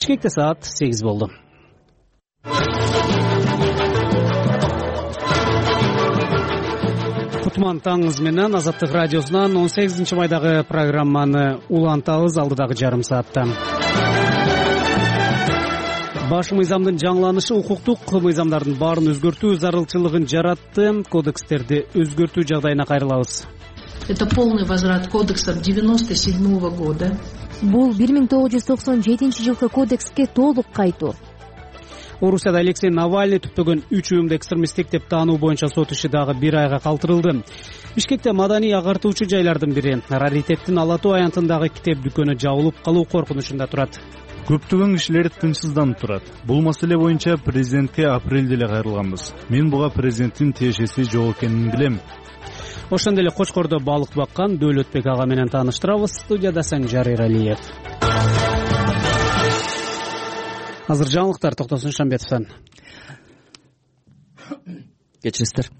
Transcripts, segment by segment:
Бишкекте саат 8 болду. Кутман таңыңыз менен Азаттык радиосунан 18 майдагы программаны улантабыз алдыдагы жарым саатта. Баш мыйзамдын жаңыланышы укуктук мыйзамдардын баарын өзгөртүү зарылчылыгын жаратты. Кодекстерди өзгөртүү жагдайына кайрылабыз. Это полный возврат кодекса 97 года. Бул 1997 жылкы кодекске толук кайтуу. Орусияда Алексей Навальный түптөгөн 3 уюмду экстремисттик деп таануу боюнча сот иши дагы 1 айга калтырылды. Бишкекте маданий агартуучу жайлардын бири Раритеттин Ала Тоо аянтындагы китеп дүкөнү жабылып калуу коркунучунда турат. Көптөгөн кишилер тынчсызданып турат. Бул маселе боюнча президентке апрелде эле кайрылганбыз. Мен буга президенттин тиешеси жок экенин билем. Ошондой эле Кочкордо балык баккан Дөөлөтбек ага менен тааныштырабыз. Студияда Санжар Алиев. Азыр жаңылыктар Токтосун Шамбетовдон. Кечиресиздер.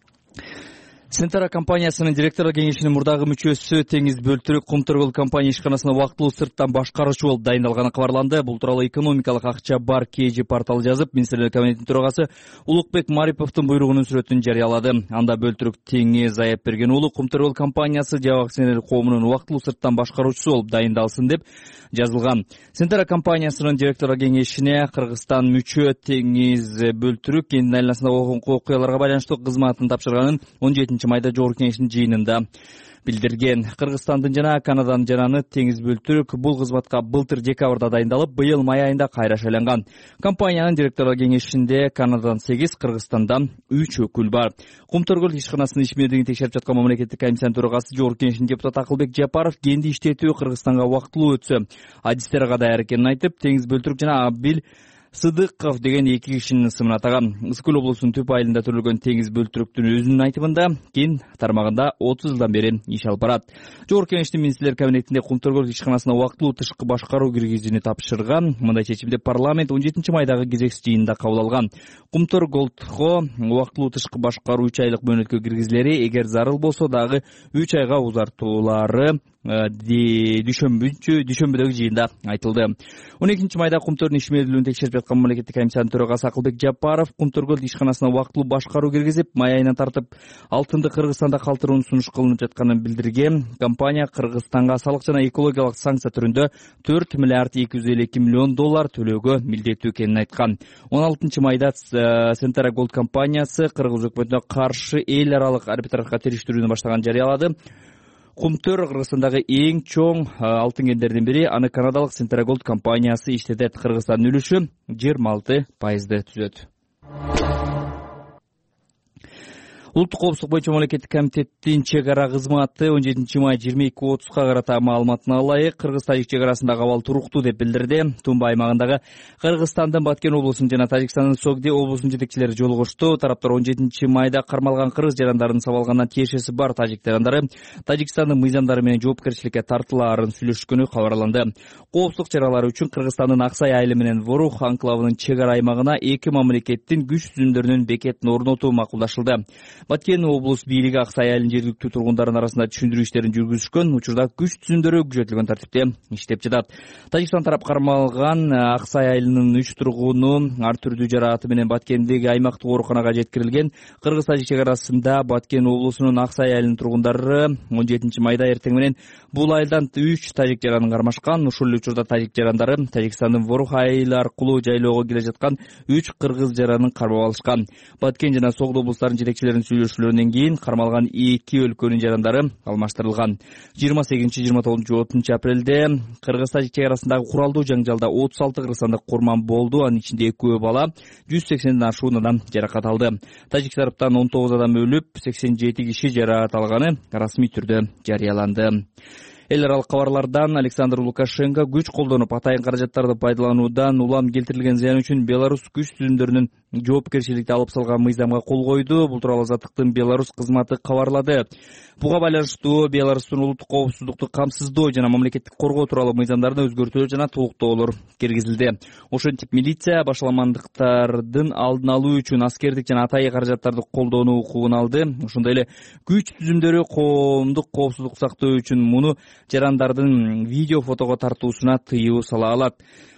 Сентара компаниясынын директорлор кеңешинин мурдагы мүчөсү Теңиз Бөлтүрүк Кумтөргөл компания ишканасына вактылуу сырттан башкаруучу болуп дайындалганы кабарланды. Бул тууралуу экономикалык акча бар KG порталы жазып, Министрлер кабинетинин төрагасы Улукбек Мариповдун буйругунун сүрөтүн жарыялады. Анда Бөлтүрүк Теңиз Аяпберген уулу Кумтөргөл компаниясы жабык акционерлер коомунун вактылуу сырттан башкаруучусу болуп дайындалсын деп жазылган. Сентара компаниясынын директорлор кеңешине Кыргызстан мүчө Теңиз Бөлтүрүк кендин айланасында окуяларга байланыштуу кызматын тапшырганын 17 майда жогорку кеңештин жыйынында билдирген. Кыргызстандын жана Канаданын жананы Теңиз Бөлтүрүк бул кызматка былтыр декабрда дайындалып, быйыл май айында кайра шайланган. Компаниянын директорлор кеңешинде Канададан 8, Кыргызстандан 3 өкүл бар. Кумтөргөл ишканасынын ишмердигин текшерип жаткан мамлекеттик комиссиянын төрагасы жогорку кеңештин депутаты Акылбек Жапаров кенди иштетүү Кыргызстанга вактылуу өтсө, адистер даяр экенин айтып, Теңиз Бөлтүрүк жана Абил Сыдыков деген 2 кишинин ысымын атаган. Ысыкөл облусунун Түп айылында төрөлгөн Теңиз Бөлтүрүктүн өзүнүн айтымында кен тармагында 30 жылдан бери иш алып барат. Жогорку кеңештин Министрлер кабинетинде Кумтөргөл ишканасына вактылуу тышкы башкаруу киргизүүнү тапшырган. Мындай чечимди парламент 17 майдагы кезекчи жыйынында кабыл алган. Кумтөргөлдго вактылуу тышкы башкаруу 3 айлык мөөнөткө киргизилери, эгер зарыл болсо дагы 3 айга узартуулары дүйшөмбүдөгү жыйында айтылды. 12 майда Кумтөрдүн ишмердүүлүгүн текшерип жаткан мамлекеттик комиссиянын төрагасы Акылбек Жапаров Кумтөргөл ишканасына вактылуу башкаруу киргизип, май айынан тартып алтынды Кыргызстанда калтырууну сунуш кылынып жатканын билдирген. Компания Кыргызстанга салык жана экологиялык санкция түрүндө 4 миллиард 252 миллион доллар төлөөгө милдеттүү экенин айткан. 16 майда Сентара Голд компаниясы Кыргыз өкмөтүнө каршы эл аралык арбитражга териштирүүнү баштаган жарыялады. Кумтөр Кыргызстандагы эң чоң алтын кендердин бири, аны канадалык Сентара Голд компаниясы иштетет. Кыргызстандын үлүшү 26% түзөт. Улуттук коопсуздук боюнча мамлекеттик комитеттин чек ара кызматы 17 май 22:30 карата маалыматына ылайык Кыргыз-Тажик чек арасындагы абал туруктуу деп билдирди. Тумба аймагындагы Кыргызстандын Баткен облусунун жана Тажикстандын Согди облусунун жетекчилери жолугушту. Тараптар 17 майда кармалган кыргыз жарандарын сабалгандан тиешеси бар тажик жарандары Тажикстандын мыйзамдары менен жоопкерчиликке тартылаарын сүйлөшкөнү кабарланды. Коопсуздук чаралары үчүн Кыргызстандын Аксай айылы менен Ворух анклавынын чек ара аймагына 2 мамлекеттин күч түзүмдөрүнүн бекетин орнотуу макулдашылды. Баткен облус бийлиги Аксай айылынын жергиликтүү тургундарынын арасында түшүндүрүү иштерин жүргүзүшкөн. Учурда күч түзүмдөрү күчөтүлгөн тартипте иштеп жатат. Тажикстан тарап кармалган Аксай айылынын 3 тургуну ар түрдүү жарааты менен Баткендеги аймактык ооруканага жеткирилген. Кыргыз-Тажик чек арасында Баткен облусунун Аксай айылынын тургундары 17 майда эртең менен бул айылдан 3 тажик жаранын кармашкан. Ушул учурда тажик жарандары Тажикстандын Ворух айылы аркылуу жайлоого келе жаткан 3 кыргыз жаранын кармап алышкан. Баткен жана Согд облустарынын жетекчилеринин сүйлөшүүлөрүнөн кийин кармалган 2 өлкөнүн жарандары алмаштырылган. 28-29 апрелде Кыргыз-Тажик чек арасындагы куралдуу жаңжалда 36 кыргызстандык курман болду. Анын ичинде 2 бала, 180ден ашуун адам жаракат алды. Тажик тараптан 19 адам өлүп, 87 киши жаракат алганы расмий түрдө жарыяланды. Эл аралык кабарлардан Александр Лукашенко күч колдонуп атайын каражаттарды пайдалануудан улам келтирилген зыян үчүн Беларусь күч түзүмдөрүнүн жоопкерчиликти алып салган мыйзамга кол койду. Бул тууралуу Азаттыктын Беларусь кызматы кабарлады. Буга байланыштуу Беларустун улуттук коопсуздукту камсыздоо жана мамлекеттик коргоо тууралуу мыйзамдарына өзгөртүүлөр жана толуктоолор киргизилди. Ошентип милиция башаламандыктардын алдын алуу үчүн аскердик жана атайын каражаттарды колдонуу укугун алды. Ошондой эле күч түзүмдөрү коомдук коопсуздук сактоо үчүн муну жарандардын видео фотого тартуусуна тыюу сала алат.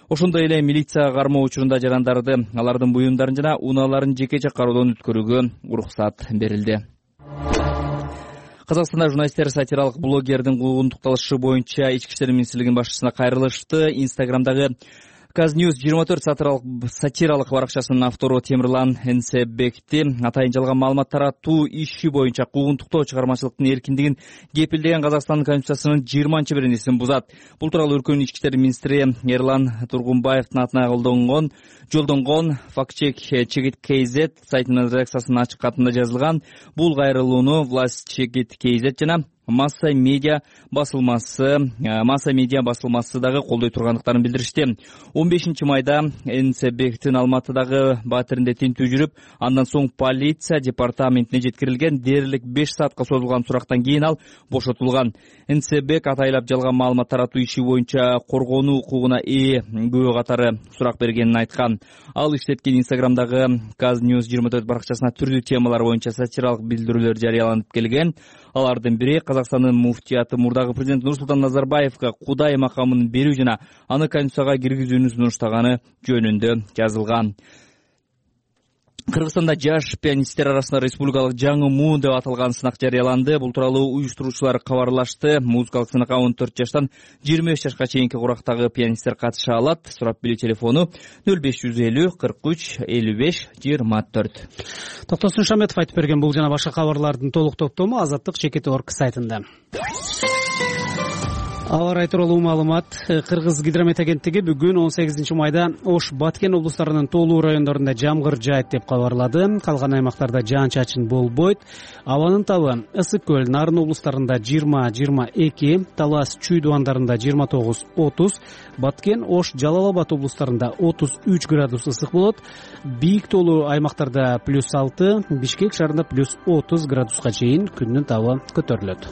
Ошондой эле милицияга кармоо учурунда жарандарды, алардын буюмдарын жана унааларын жекече кароодон өткөрүүгө уруксат берилди. Казакстанда журналисттер сатиралык блогердин куугунтукталышы боюнча Ички иштер министрлигинин башчысына кайрылышты. Инстаграмдагы Казnews 24 сатиралык баракчасынын автору Темирлан Энсебекти атайын жалган маалымат таратуу иши боюнча куугунтуктоо чыгармачылыктын эркиндигин кепилдеген Казакстандын Конституциясынын 20-беренесин бузат. Бул тууралуу өлкөнүн ички иштер министри Эрлан Тургунбаевдин атына жолдонгон фактчек Чегит KZ сайтынын редакциясынын ачык катында жазылган. Бул кайрылууну Власть Чегит KZ жана Масса медиа басылмасы дагы колдой тургандыктарын билдиришти. 15 майда Энсебектин Алматыдагы батиринде тинтүү жүрүп, андан соң полиция департаментине жеткирилген. Дээрлик 5 саатка созулган сурактан кийин ал бошотулган. Энсебек атайлап жалган маалымат таратуу иши боюнча коргонуу укугуна ээ күбө катары сурак бергенин айткан. Ал иштеткен Инстаграмдагы Казnews 24 баракчасына түрдүү темалар боюнча сатиралык билдирүүлөр жарыяланып келген. Алардын бири Казакстандын муфтияты мурдагы президент Нурсултан Назарбаевга Кудай макамын берүү жана аны Конституцияга киргизүүнү сунуштаганы жөнүндө жазылган. Кыргызстанда жаш пианисттер арасында республикалык жаңы муун деп аталган сынак жарыяланды. Бул тууралуу уюштуруучулар кабарлашты. Музыкалык сынакка 14 жаштан 25 жашка чейинки курактагы пианисттер катыша алат. Сурап билүү телефону 0550 43 55 24. Токтосун Шаметов айтып берген бул жана башка кабарлардын толук топтому Азаттык Чекит.org сайтында. Аба ырайы тууралуу маалымат. Кыргыз гидромет агенттиги бүгүн 18 майда Ош, Баткен облустарынын тоолуу райондорунда жамгыр жаайт деп кабарлады. Калган аймактарда жаан-чачын болбойт. Абанын табы Ысык көл, Нарын облустарында 20-22, Талас, Чүй дуандарында 29-30, Баткен, Ош, Жалал Абад облустарында 33 градус ысык болот. Бийик тоолуу аймактарда +6, Бишкек шаарында +30 градуска чейин күндүн табы көтөрүлөт.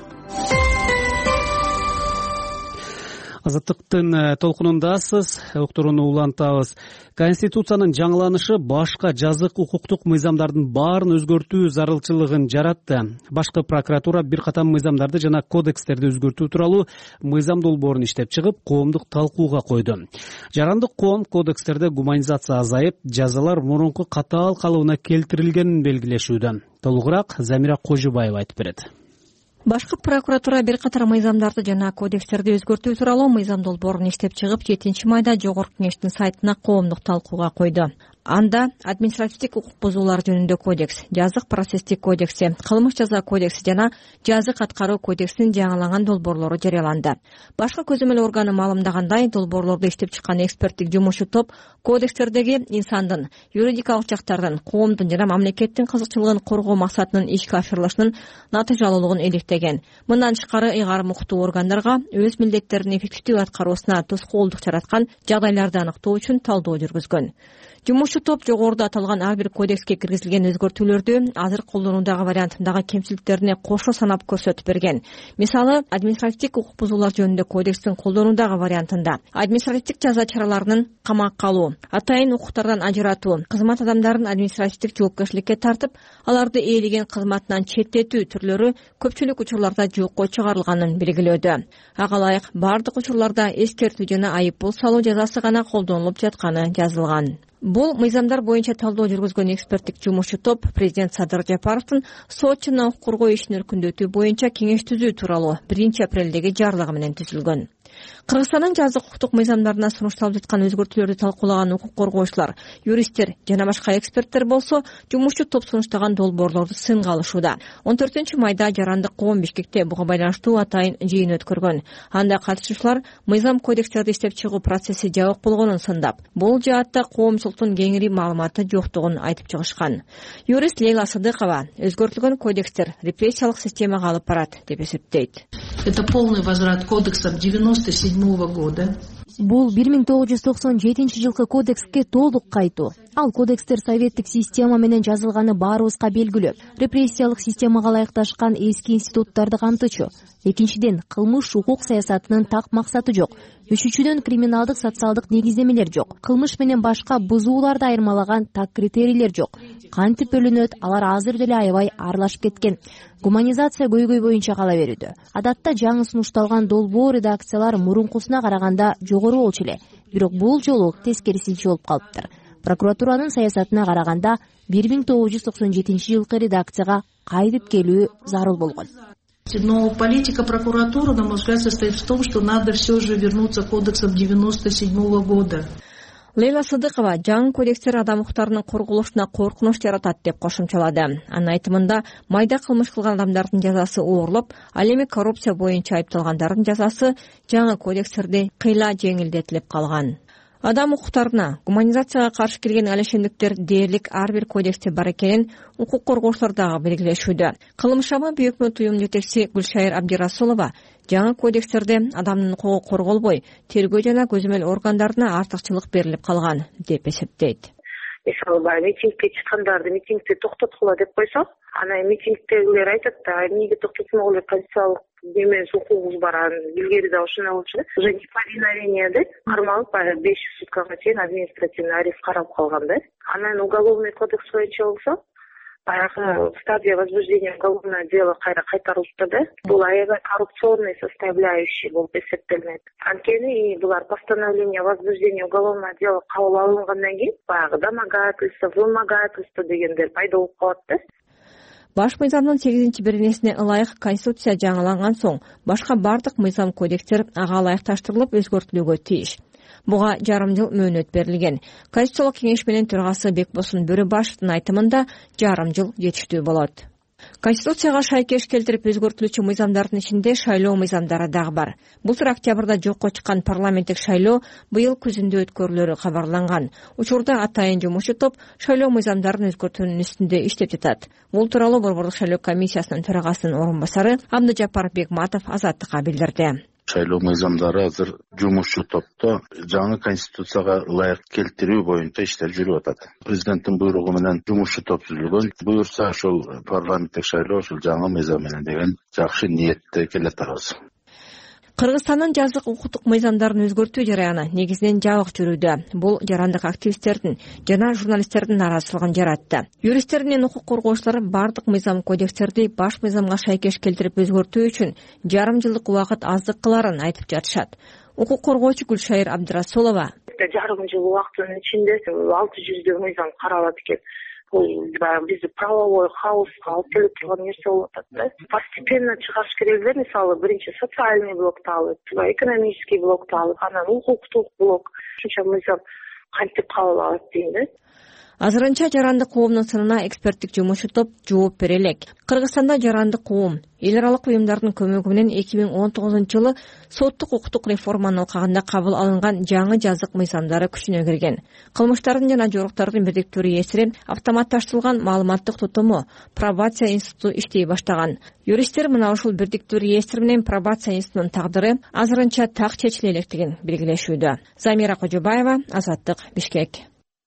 Азаттыктын толкунундасыз, уктурууну улантабыз. Конституциянын жаңыланышы башка жазык укуктук мыйзамдардын баарын өзгөртүү зарылчылыгын жаратты. Башкы прокуратура бир катам мыйзамдарды жана кодекстерди өзгөртүү тууралуу мыйзам долбоорун иштеп чыгып, коомдук талкууга койду. Жарандык коом кодекстерде гуманизация азайып, жазалар мурунку катаал калыбына келтирилгенин белгилешүүдө. Толугураак Замира Кожубаева айтып берет. Башкы прокуратура бир катар мыйзамдарды жана кодекстерди өзгөртүү тууралуу мыйзам долбоорун иштеп чыгып, 7 майда Жогорку Кеңештин сайтына коомдук талкууга койду. Анда административдик укук бузуулар жөнүндө кодекс, жазык процесстик кодекси, кылмыш жаза кодекси жана жазык аткаруу кодексинин жаңыланган долбоорлору жарыяланды. Башкы көзөмөл органы маалымдагандай, долбоорлорду иштеп чыккан эксперттик жумушчу топ кодекстердеги инсандын, юридикалык жактардын, коомдун жана мамлекеттин кызыкчылыгын коргоо максатынын ишке ашырылышынын натыйжалуулугун иликтеген. Мындан тышкары ыйгарым укуктуу органдарга өз милдеттерин эффективдүү аткаруусуна тоскоолдук жараткан жагдайларды аныктоо үчүн талдоо жүргүзгөн. Жумушчу топ жогоруда аталган ар бир кодекске киргизилген өзгөртүүлөрдү азыр колдонуудагы вариантындагы кемчиликтерине кошо санап көрсөтүп берген. Мисалы, административдик укук бузуулар жөнүндө кодекстин колдонуудагы вариантында административдик жаза чараларынын камакка алуу, атайын укуктардан ажыратуу, кызмат адамдарын административдик жоопкерчиликке тартып, аларды ээлеген кызматынан четтетүү түрлөрү көпчүлүк учурларда жокко чыгарылганын белгилөөдө. Ага ылайык бардык учурларда эскертүү жана айыппул салуу жазасы гана колдонулуп жатканы жазылган. Бул мыйзамдар боюнча талдоо жүргүзгөн эксперттик жумушчу топ президент Садыр Жапаровдун сот жана укук коргоо ишин өркүндөтүү боюнча кеңеш түзүү тууралуу 1 апрелдеги жарлыгы менен түзүлгөн. Кыргызстандын жазык укуктук мыйзамдарына сунушталып жаткан өзгөртүүлөрдү талкуулаган укук коргоочулар, юристтер жана башка эксперттер болсо жумушчу топ сунуштаган долбоорлорду сынга алышууда. 14 майда жарандык коом Бишкекте буга байланыштуу атайын жыйын өткөргөн. Анда катышуучулар мыйзам кодекстерди иштеп чыгуу процесси жабык болгонун сындап, бул жаатта коомчулуктун кеңири маалыматы жоктугун айтып чыгышкан. Юрист Лейла Садыкова өзгөртүлгөн кодекстер репрессиялык системага алып барат деп эсептейт. Это полный возврат кодекса 97 года. Бул 1997 жылкы кодекске толук кайтуу. Ал кодекстер советтик система менен жазылганы баарыбызга белгилүү. Репрессиялык системага ылайыкташкан эски институттарды камтычу. Экинчиден, кылмыш укук саясатынын так максаты жок. Үчүнчүдөн, криминалдык социалдык негиздемелер жок. Кылмыш менен башка бузууларды айырмалаган так критерийлер жок. Кантип бөлүнөт, алар азыр деле аябай аралашып кеткен. Гуманизация көйгөй боюнча кала берүүдө. Адатта жаңы сунушталган долбоо редакциялар мурункусуна караганда жогору болчу эле. бирок бул жолу тескерисинче болуп калыптыр. Прокуратуранын саясатына караганда 1997 редакцияга кайтып келүү зарыл болгон. Но политика прокуратуры, на мой взгляд, состоит в том, что надо все же вернуться к кодексам 1997 года. Лейла Сыдыкова жаңы кодекстер адам укуктарынын корголушуна коркунуч жаратат деп кошумчалады. Анын айтымында майда кылмыш кылган адамдардын жазасы оорлоп, ал эми коррупция боюнча айыпталгандардын жазасы жаңы кодекстерде кыйла жеңилдетилип калган. Адам укуктарына гуманизацияга каршы келген алешендиктер дээрлик ар бир кодексте бар экенин укук коргоочулар дагы белгилешүүдө. Кылмышама Өкмөт уюмунун жетекчиси Гүлшайыр Абдирасулова жаңы кодекстерде адамдын укугу корголбой, тергөө жана көзөмөл органдарына артыкчылык берилип калган деп эсептейт. Мисалы, митингке чыккандарды митингди токтоткула деп койсок, анан митингдегилер айтат да, эмнеге токтотмогуле, конституциялык немебиз, укугубуз бар, илгери да ошондой болчу да. Уже неповиновение деп кармалып 500 суткага чейин административный арест каралып калган да. Анан уголовный кодекс боюнча болсо, баягы стадия возбуждения уголовного дела кайтарылыпты да. Бул аябай коррупционный составляющий болуп эсептелинет. Анткени булар постановление возбуждения уголовного дела кабыл алынгандан кийин баягы домогательство, вымогательство дегендер пайда болуп калат да. Баш мыйзамдын 8-беренесине ылайык конституция жаңыланган соң башка бардык мыйзам кодекстер ага ылайыкташтырылып өзгөртүлүүгө тийиш. Буга жарым жыл мөөнөт берилген. Конституциялык кеңеш менен төрагасы Бекбосын Бөрөбашевдин айтымында жарым жыл жетиштүү болот. Конституцияга шайкеш келтирип өзгөртүлүүчү мыйзамдардын ичинде шайлоо мыйзамдары дагы бар. Былтыр октябрда жокко чыккан парламенттик шайлоо быйыл күзүндө өткөрүлөрү кабарланган. Учурда атайын жумушчу топ шайлоо мыйзамдарын өзгөртүүнүн үстүндө иштеп жатат. Бул тууралуу Борбордук шайлоо комиссиясынын төрагасынын орун басары Абдыжапар Бекматов Азаттыкка билдирди. Шайлоо мыйзамдары азыр жумушчу топто жаңы конституцияга ылайык келтирүү боюнча иштер жүрүп атат. Президенттин буйругу менен жумушчу топ түзүлгөн. Буюрса ошол парламенттик шайлоо ошол жаңы мыйзам менен деген жакшы ниетте келатабыз. Кыргызстандын жазык укуктук мыйзамдарын өзгөртүү жараяны негизинен жабык жүрүүдө. Бул жарандык активисттердин жана журналисттердин нааразычылыгын жаратты. Юристтер менен укук коргоочулар бардык мыйзам кодекстерди баш мыйзамга шайкеш келтирип өзгөртүү үчүн жарым жылдык убакыт аздык кыларын айтып жатышат. Укук коргоочу Гүлшайыр Абдирасулова: жарым жыл убакыттын ичинде 600 мыйзам каралат экен. Бул бизди правовой хаоска алып келип турган нерсе болуп атат да. Постепенно чыгарыш керек эле. Мисалы, биринчи социальный блокты алып, экономический блокты алып, анан укуктук блок. Ушунча мыйзам кантип кабыл алат дейм да. Азырынча жарандык коомдун сынына эксперттик жумушчу топ жооп бере элек. Кыргызстанда жарандык коом эл аралык уюмдардын көмөгү менен 2019-жылы соттук укуктук реформанын алкагында кабыл алынган жаңы жазык мыйзамдары күчүнө кирген. Кылмыштардын жана жоруктардын бирдиктүү реестри, автоматташтырылган маалыматтык тутуму, пробация институту иштей баштаган. Юристтер мына ушул бирдиктүү реестр менен пробация институтунун тагдыры азырынча так чечиле электигин белгилешүүдө. Замира Кожобаева, Азаттык, Бишкек.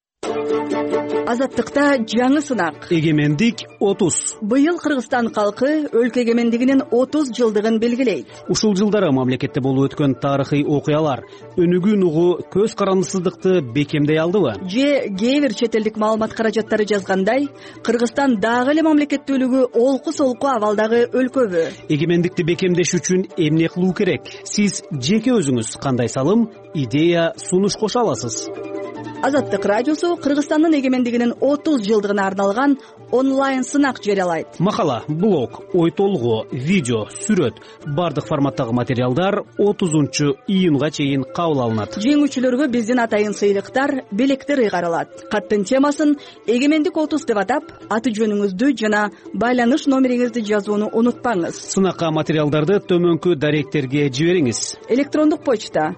Азаттыкта жаңы сынак. Эгемендик 30. Быйыл Кыргызстан калкы өлкө эгемендигинин 30 жылдыгын белгилейт. Ушул жылдары мамлекетте болуп өткөн тарыхый окуялар өнүгүүн угу көз карандысыздыкты бекемдей алдыбы? Же кээ бир чет элдик маалымат каражаттары жазгандай, Кыргызстан дагы эле мамлекеттүүлүгү олку-солку абалдагы өлкөбү? Эгемендикти бекемдеш үчүн эмне кылуу керек? Сиз жеке өзүңүз кандай салым, идея, сунуш кошо аласыз? Азаттык радиосу Кыргызстандын эгемендигинин 30 жылдыгына арналган онлайн сынак жарыялайт. Макала, блог, ой толгоо, видео, сүрөт, бардык форматтагы материалдар 30-июнга чейин кабыл алынат. Жеңүүчүлөргө биздин атайын сыйлыктар, белектер ыйгарылат. Каттын темасын эгемендик 30 деп атап, аты жөнүңүздү жана байланыш номериңизди жазууну унутпаңыз. Сынакка материалдарды төмөнкү даректерге жибериңиз. Электрондук почта: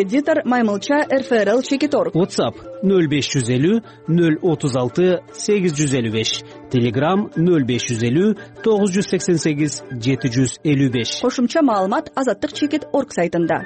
webeditor@rfrl.org. WhatsApp 0550 036 855. Telegram 0550 988 755. Кошумча маалымат azattik.org сайтында.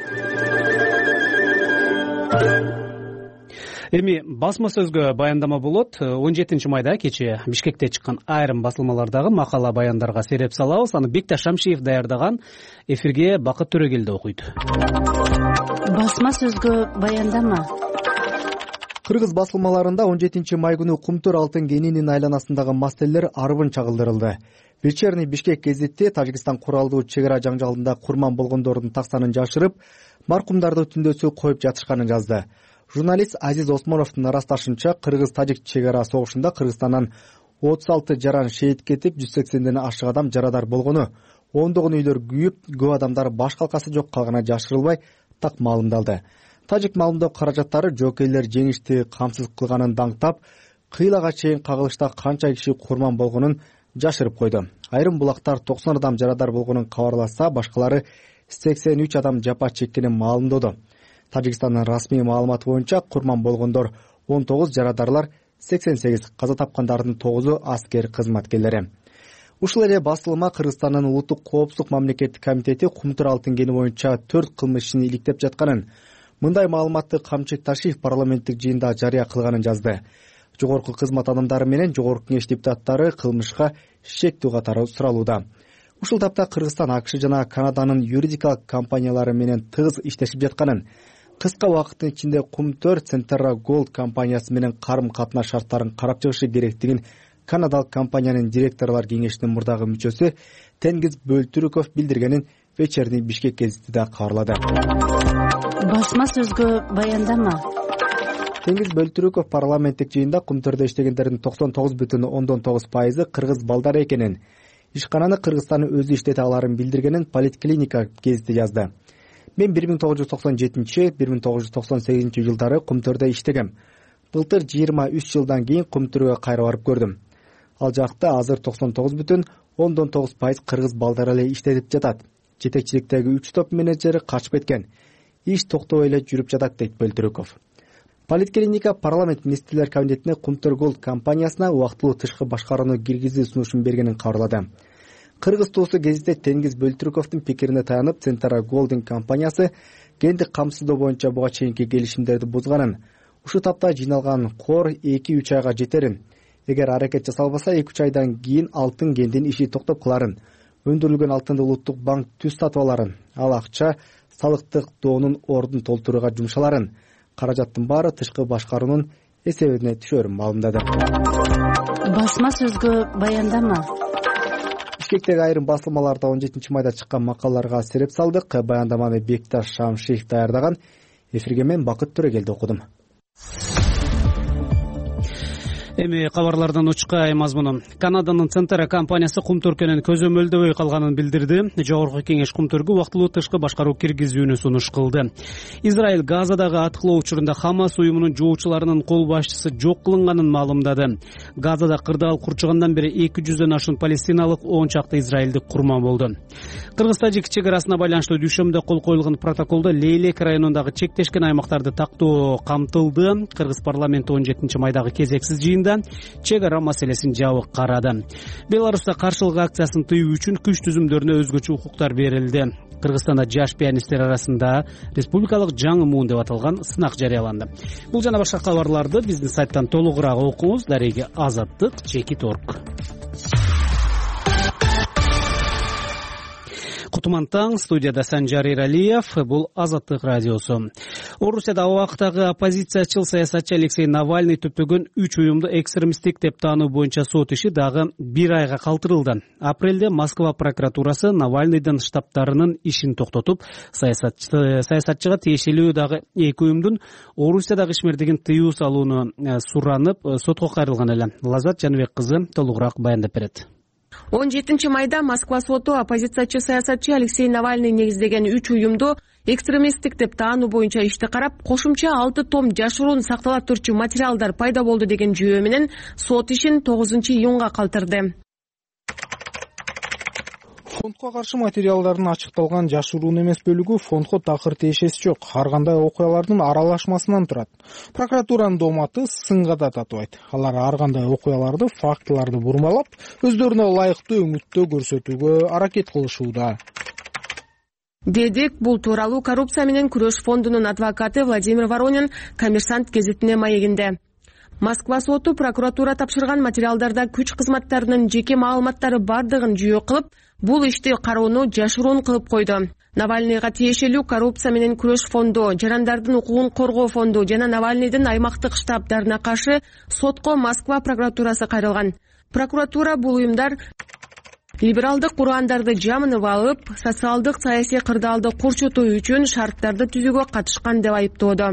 Эми басма сөзгө баяндама болот. 17 майда кечээ Бишкекте чыккан айрым басылмалардагы макала баяндарга сереп салабыз. Аны Бекташ Шамшиев даярдаган. Эфирге Бакыт Төрөгелди окуйт. Басма сөзгө баяндама. Кыргыз басылмаларында 17 май күнү Кумтөр алтын кенинин айланасындагы мастеллер арбын чагылдырылды. Вечерний Бишкек гезитте Тажикстан куралдуу чек ара жаңжалында курман болгондордун таксанын жашырып, маркумдарды түндөсү коюп жатышканын жазды. Журналист Азиз Осмоновдун ырасташынча, кыргыз-тажик чек ара согушунда Кыргызстандан 36 жаран шейит кетип, 180ден ашык адам жарадар болгону, ондогон үйлөр күйүп, көп адамдар баш калкасы жок калганы жашырылбай так маалымдалды. Тажик маалымдоо каражаттары жоокейлер жеңишти камсыз кылганын даңктап, кыйлага чейин кагылышта канча киши курман болгонун жашырып койду. Айрым булактар 90 адам жарадар болгонун кабарласа, башкалары 83 адам жапа чеккенин маалымдоду. Тажикстандын расмий маалыматы боюнча курман болгондор 19, жарадарлар 88, каза тапкандардын 9-у аскер кызматкерлери. Ушул эле басылыма Кыргызстандын улуттук коопсуздук мамлекеттик комитети Кумтур алтын кени боюнча 4 кылмыш ишин иликтеп жатканын, мындай маалыматты Камчык Ташиев парламенттик жыйында жарыя кылганын жазды. Жогорку кызмат адамдары менен жогорку кеңеш депутаттары кылмышка шектүү катары суралууда. Ушул тапта Кыргызстан, АКШ жана Канаданын юридикалык компаниялары менен тыгыз иштешип жатканын, кыска убакыттын ичинде Кумтөр Центерра Голд компаниясы менен карым-катнаш шарттарын карап чыгышы керектигин канадалык компаниянын директорлор кеңешинин мурдагы мүчөсү Тенгиз Бөлтүрүков билдиргенин Вечерний Бишкек гезити да кабарлады. Басма сөзгө баяндама. Тенгиз Бөлтүрүков парламенттик жыйында Кумтөрдө иштегендердин 99,9% кыргыз балдары экенин, ишкананы Кыргызстан өзү иштете аларын билдиргенин Политклиника гезити жазды. Мен 1997-1998 жылдары Кумтөрдө иштегем. Былтыр 23 жылдан кийин Кумтөргө кайра барып көрдүм. Ал жакта азыр 99,9% кыргыз балдары эле иштетип жатат. Жетекчиликтеги 3 топ менеджери качып кеткен. Иш токтобой эле жүрүп жатат, дейт Бөлтүрүков. Политклиника парламент министрлер кабинетине Кумтөр Голд компаниясына убактылуу тышкы башкарууну киргизүү сунушун бергенин кабарлады. Кыргыз туусу гезитте Тенгиз Бөлтүрүковдун пикирине таянып, Центра Голдинг компаниясы гендик камсыздоо боюнча буга чейинки келишимдерди бузганын, ушул тапта жыйналган кор 2-3 айга жетерин, эгер аракет жасалбаса 2-3 айдан кийин алтын кендин иши токтоп каларын, өндүрүлгөн алтынды улуттук банк түз сатып аларын, ал акча салыктык доонун ордун толтурууга жумшаларын, каражаттын баары тышкы башкаруунун эсебине түшөрүн маалымдады. Басма сөзгө баяндама. Бишкектеги айрым басылмаларда 17 майда чыккан макалаларга сереп салдык. Баяндаманы Бекташ Шамшиев даярдаган. Эфирге мен Бакыт Төрөгелди окудум. Эми кабарлардан учкай мазмуну. Канаданын Центра компаниясы Кумтөркөнүн көзөмөлдөбөй калганын билдирди. Жогорку кеңеш Кумтөргө убактылуу тышкы башкаруу киргизүүнү сунуш кылды. Израиль Газадагы аткылоо учурунда Хамас уюмунун жоочуларынын кол башчысы жок кылынганын маалымдады. Газада кырдаал курчугандан бери 200дөн ашуун палестиналык 10 чакты израилдик курман болду. Кыргыз-тажик чек арасына байланыштуу дүйшөмбүдө кол коюлган протоколдо Лейлек районундагы чектешкен аймактарды тактоо камтылды. Кыргыз парламенти 17 майдагы кезексиз жыйында чек ара маселесин жабык карады. Беларуста каршылык акциясын тыюу үчүн күч түзүмдөрүнө өзгөчө укуктар берилди. Кыргызстанда жаш пианисттер арасында республикалык жаңы муун деп аталган сынак жарыяланды. Бул жана башка кабарларды биздин сайттан толугураак окуңуз. Дареги Азаттык _. Кутман таң, студияда Санжар Иралиев. Бул Азаттык радиосу. Орусияда убактагы оппозициячыл саясатчы Алексей Навальный түптөгөн 3 уюмду экстремисттик деп таануу боюнча сот иши дагы 1 айга калтырылды. Апрелде Москва прокуратурасы Навальныйдын штабтарынын ишин токтотуп, саясатчыга тиешелүү дагы 2 уюмдун Орусиядагы ишмердигин тыюу салууну суранып, сотко кайрылган эле. Лазат Жаныбек кызы толугураак баяндап берет. 17 майда Москва соту оппозициячы саясатчы Алексей Навальный негиздеген 3 уюмду экстремисттик деп таануу боюнча ишти карап, кошумча 6 том жашыруун сактала турчу материалдар пайда болду деген жүйөө менен сот ишин 9-июнга калтырды. Фондко каршы материалдардын ачыкталган жашыруун эмес бөлүгү фондко такыр тиешеси жок, ар кандай окуялардын аралашмасынан турат. Прокуратуранын дооматы сынга да татыбайт. Алар ар кандай окуяларды, фактыларды бурмалап, өздөрүнө ылайыктуу өңүттө көрсөтүүгө аракет кылышууда. Дедик, бул тууралуу коррупция менен күрөш фондунун адвокаты Владимир Воронин Коммерсант гезитине маегинде. Москва соту прокуратура тапшырган материалдарда күч кызматтарынын жеке маалыматтары бардыгын жүйө кылып, бул ишти кароону жашыруун кылып койду. Навальныйга тиешелүү коррупция менен күрөш фонду, жарандардын укугун коргоо фонду жана Навальныйдын аймактык штабдарына каршы сотко Москва прокуратурасы кайрылган. Прокуратура бул уюмдар либералдык кургандарды жамынып алып, социалдык саясий кырдаалды курчутуу үчүн шарттарды түзүүгө катышкан деп айыптоодо.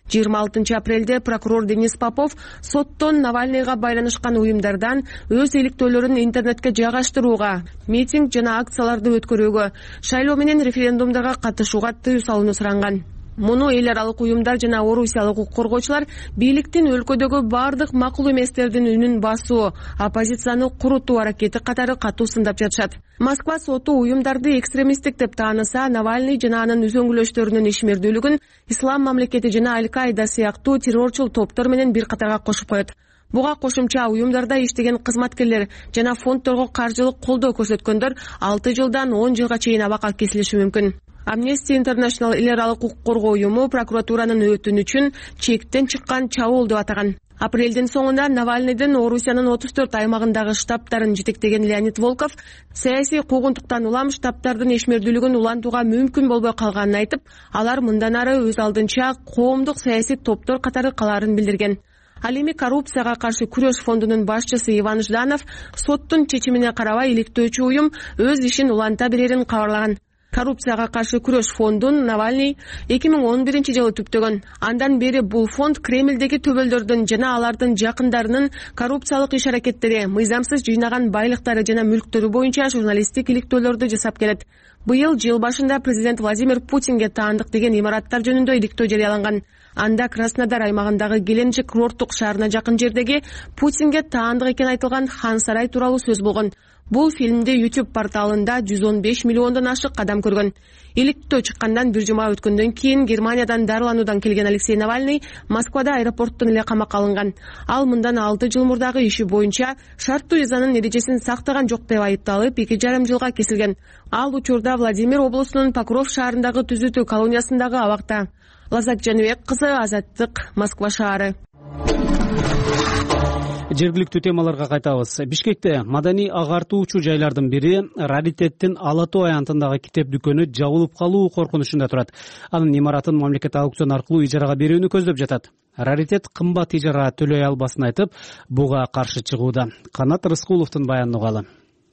26 апрелде прокурор Денис Попов соттон Навальныйга байланышкан уюмдардан өз иликтөөлөрүн интернетке жайгаштырууга, митинг жана акцияларды өткөрүүгө, шайлоо менен референдумдарга катышууга тыюу салууну суранган. Муну эл аралык уюмдар жана орусиялык укук коргоочулар бийликтин өлкөдөгү бардык макул эместердин үнүн басуу, оппозицияны курутуу аракети катары катуу сындап жатышат. Москва соту уюмдарды экстремисттик деп тааныса, Навальный жана анын үзөңгүлөштөрүнүн ишмердүүлүгүн Ислам мамлекети жана Аль-Каида сыяктуу террорчул топтор менен бир катарга кошуп коет. Буга кошумча уюмдарда иштеген кызматкерлер жана фонддорго каржылык колдоо көрсөткөндөр 6 жылдан 10 жылга чейин абакка кесилиши мүмкүн. Amnesty International эл аралык укук коргоо уюму прокуратуранын өтүнүчүн чектен чыккан чабуул деп атаган. Апрелдин соңунда Навальныйдын Орусиянын 34 аймагындагы штабтарын жетектеген Леонид Волков саясий куугунтуктан улам штабтардын ишмердүүлүгүн улантууга мүмкүн болбой калганын айтып, алар мындан ары өз алдынча коомдук саясий топтор катары калаарын билдирген. Ал эми коррупцияга каршы күрөш фондунун башчысы Иван Жданов соттун чечимине карабай иликтөөчү уюм өз ишин уланта берерин кабарлаган. Коррупцияга каршы күрөш фондун Навальный 2011-жылы түптөгөн. Андан бери бул фонд Кремлдеги төбөлдөрдүн жана алардын жакындарынын коррупциялык иш-аракеттери, мыйзамсыз жыйнаган байлыктары жана мүлктөрү боюнча журналисттик иликтөөлөрдү жасап келет. Быйыл жыл башында президент Владимир Путинге таандык деген имараттар жөнүндө иликтөө жарыяланган. Анда Краснодар аймагындагы Геленджик курорттук шаарына жакын жердеги Путинге таандык экен айтылган Хан сарай тууралуу сөз болгон. Бул фильмди YouTube порталында 115 миллиондон ашык адам көргөн. Иликтөө чыккандан бир жума өткөндөн кийин Германиядан дарылануудан келген Алексей Навальный Москвада аэропорттон эле камакка алынган. Ал мындан 6 жыл мурдагы иши боюнча шарттуу жазанын эрежесин сактаган жок деп айыпталып 2,5 жылга кесилген. Ал учурда Владимир облусунун Покров шаарындагы түзүтүү колониясындагы абакта. Лаззат Жаныбек кызы, Азаттык, Москва шаары. Жергиликтүү темаларга кайтабыз. Бишкекте маданий агартуучу жайлардын бири Раритеттин Ала Тоо аянтындагы китеп дүкөнү жабылып калуу коркунучунда турат. Анын имаратын мамлекет аукцион аркылуу ижарага берүүнү көздөп жатат. Раритет кымбат ижара төлөй албасын айтып, буга каршы чыгууда. Канат Рыскуловдун баянын угалы.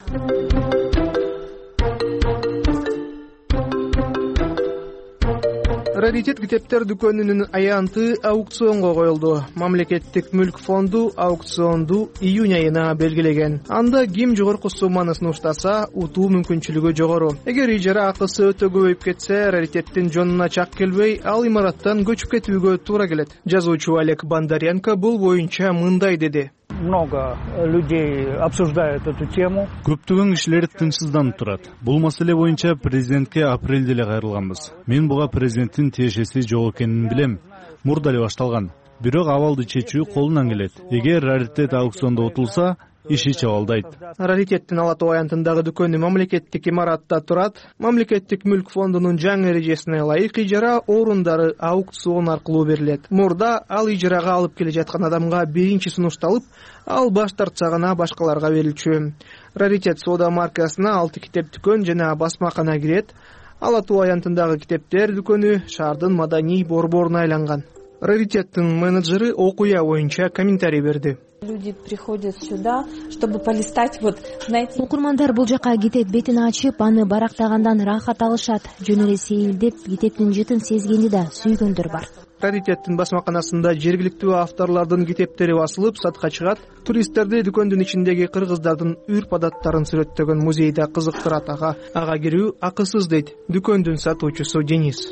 Раритет китептер дүкөнүнүн аянты аукционго коюлду. Мамлекеттик мүлк фонду аукционду июнь айына белгилеген. Анда ким жогорку сумманы сунуштаса, утуу мүмкүнчүлүгү жогору. Эгер ижара акысы өтө көбөйүп кетсе, раритеттин жонуна чак келбей, ал имараттан көчүп кетүүгө туура келет. Жазуучу Олег Бондаренко бул боюнча мындай деди. Много людей обсуждают эту тему. Көптөгөн кишилер тынчсызданып турат. Бул маселе боюнча президентке апрелде эле кайрылганбыз. Мен буга президенттин тиешеси жок экенин билем. Мурда эле башталган. Бирок абалды чечүү колунан келет. Эгер раритет аукциондо утулса, иши чабалдайт. Раритеттин Ала Тоо аянтындагы дүкөнү мамлекеттик имаратта турат. Мамлекеттик мүлк фондунун жаңы эрежесине ылайык ижара орундары аукцион аркылуу берилет. Мурда ал ижарага алып келе жаткан адамга биринчи сунушталып, ал баш тартса гана башкаларга берилчү. Раритет соода маркасына 6 китеп дүкөн жана басмакана кирет. Ала Тоо аянтындагы китептер дүкөнү шаардын маданий борборуна айланган. Раритеттин менеджери окуя боюнча комментарий берди. Люди приходят сюда, чтобы полистать, знаете. Окурмандар бул жака китеп бетин ачып, аны барактагандан рахат алышат. Жөн эле сейилдеп, китептин жытын сезгенди да сүйгөндөр бар. Раритеттин басмаканасында жергиликтүү авторлордун китептери басылып, сатка чыгат. Туристтерди дүкөндүн ичиндеги кыргыздардын үрп-адаттарын сүрөттөгөн музей да кызыктырат. Ага кирүү акысыз дейт дүкөндүн сатуучусу Денис.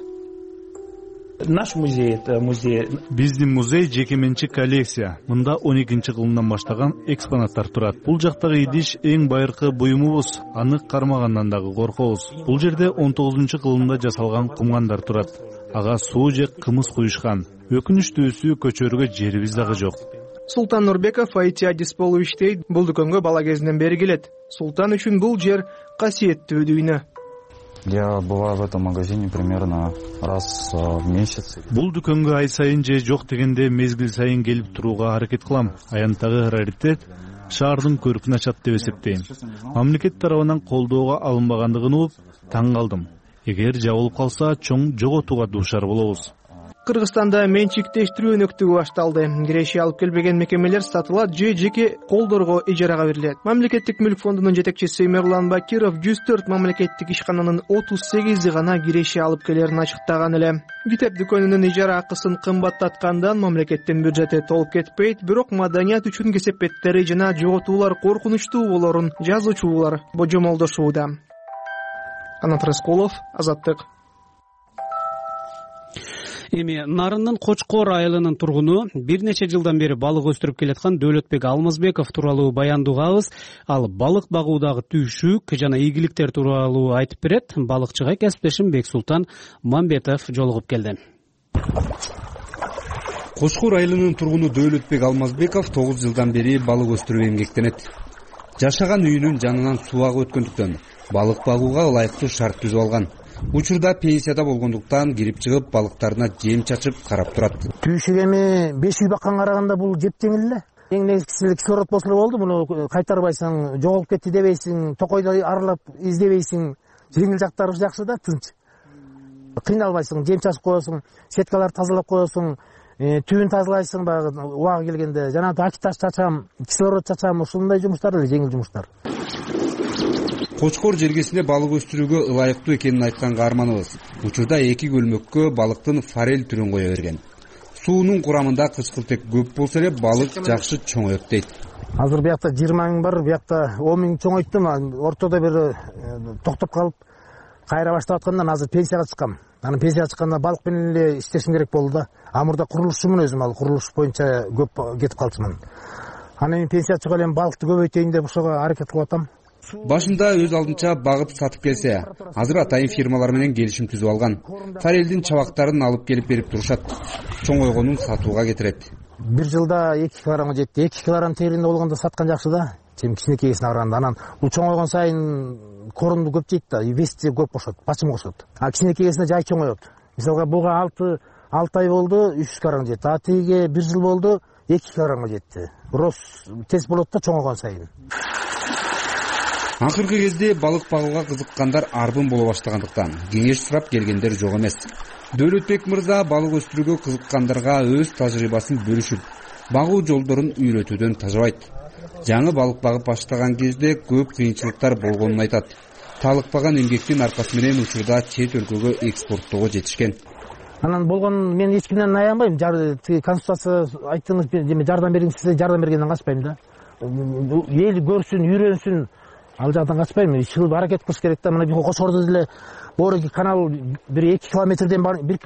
Наш музей — это музей. Биздин музей жеке-менчик коллекция. Мында 12-кылымдан баштаган экспонаттар турат. Бул жактагы идиш эң байыркы буюмубуз. Аны кармагандан дагы коркобуз. Бул жерде 19-кылымда жасалган кумгандар турат. Ага суу же кымыз куюшкан. Өкүнүчтүүсү көчөргө жерибиз дагы жок. Султан Нурбеков айтиадис болуп иштейт. Бул дүкөнгө бала кезинен бери келет. Султан үчүн бул жер касиеттүү дүйнө. Я бываю в этом магазине примерно раз в месяц. Бул дүкөнгө ай сайын же жок дегенде мезгил сайын келип турууга аракет кылам. Аянттагы раритет шаардын көркүн ачат деп эсептейм. Мамлекет тарабынан колдоого алынбагандыгын угуп таң калдым. Эгер жабылып калса, чоң жоготууга дуушар болобуз. Кыргызстанда менчиктештирүү өнөктүгү башталды. Киреше алып келбеген мекемелер сатылат же жеке колдорго ижарага берилет. Мамлекеттик мүлк фондунун жетекчиси Мерлан Бакиров 104 мамлекеттик ишкананын 38 гана киреше алып келерин ачыктаган эле. Китеп дүкөнүнүн ижара акысын кымбаттаткандан мамлекеттин бюджети толуп кетпейт, бирок маданият үчүн кесепеттери жана жоготуулар коркунучтуу болорун жазуучулар божомолдошууда. Анат Рыскулов, Азаттык. Эми Нарындын Кочкор айылынын тургуну бир нече жылдан бери балык өстүрүп келаткан Дөөлөтбек Алмазбеков тууралуу баяндообуз. Ал балык багуудагы түйшүк жана ийгиликтер тууралуу айтып берет. Балыкчыга кесиптешим Бексултан Мамбетов жолугуп келди. Кочкор айылынын тургуну Дөөлөтбек Алмазбеков 9 жылдан бери балык өстүрүп эмгектенет. Жашаган үйүнүн жанынан суу агып өткөндүктөн балык багууга ылайыктуу шарт түзүп алган. Учурда пенсияда болгондуктан кирип чыгып балыктарына жем чачып карап турат. Түйшүк эми 500 баккан караганда бул жеп жеңил эле. Эң негизгиси кислород болсо болду, муну кайтарбайсың, жоголуп кетти дебейсиң, токойдо аралап издебейсиң. Жеңил жактары жакшы да, тынч. Кыйналбайсың, жем чачып коесуң, сеткаларды тазалап коесуң, түбүн тазалайсың баягы убагы келгенде. Жана акиташ чачам, кислород чачам, ушундай жумуштар эле, жеңил жумуштар. Кочкор жергесинде балык өстүрүүгө ылайыктуу экенин айткан каарманыбыз учурда 2 көлмөккө балыктын форель түрүн кое берген. Суунун курамында кычкылтек көп болсо эле балык жакшы чоңоет дейт. Азыр биякта 20 000 бар, биякта 10 000 чоңойттум. Ортодо бир токтоп калып кайра баштап аткандан азыр пенсияга чыккам. Анан пенсияга чыкканда балык менен эле иштешим керек болду да. Амурда курулушчумун өзүм, ал курулуш боюнча көп кетип калчумун. Анан мен пенсияга чыгып элем, балыкты көбөйтөйүн деп ошого аракет кылып атам. Башында өз алдынча багып сатып келсе, азыр атайын фирмалар менен келишим түзүп алган. Форелдин чабактарын алып келип берип турушат. Чоңойгонун сатууга кетирет. Бир жылда 2 килограмга жетти. 2 килограмм тегеринде болгондо саткан жакшы да. Чем кичинекейсине караганда. Анан бул чоңойгон сайын корунду көп жейт да, вести көп кошот, бачым кошот. А кичинекейсине жай чоңоет. Мисалга буга 6 ай болду, 300 килограмм жетти. А тиге 1 жыл болду, 2 килограмга жетти. Рост тез болот да чоңойгон сайын. Акыркы кезде балык багууга кызыккандар арбын боло баштагандыктан кеңеш сурап келгендер жок эмес. Дөөлөтбек мырза балык өстүрүүгө кызыккандарга өз тажрыйбасын бөлүшүп, багуу жолдорун үйрөтүүдөн тажабайт. Жаңы балык багып баштаган кезде көп кыйынчылыктар болгонун айтат. Талыкпаган эмгектин аркасы менен учурда чет өлкөгө экспорттоого жетишкен. Анан болгон мен эч кимден аянбайм. Конституция айттыңыз, жардам бериңиз, сизге жардам бергенден качпайм да. Эл көрсүн, үйрөнсүн. Ал жактан качпайм. Чыгып аракет кылыш керек да. Мына Кочкордо деле Боорги канал 1-2 километрден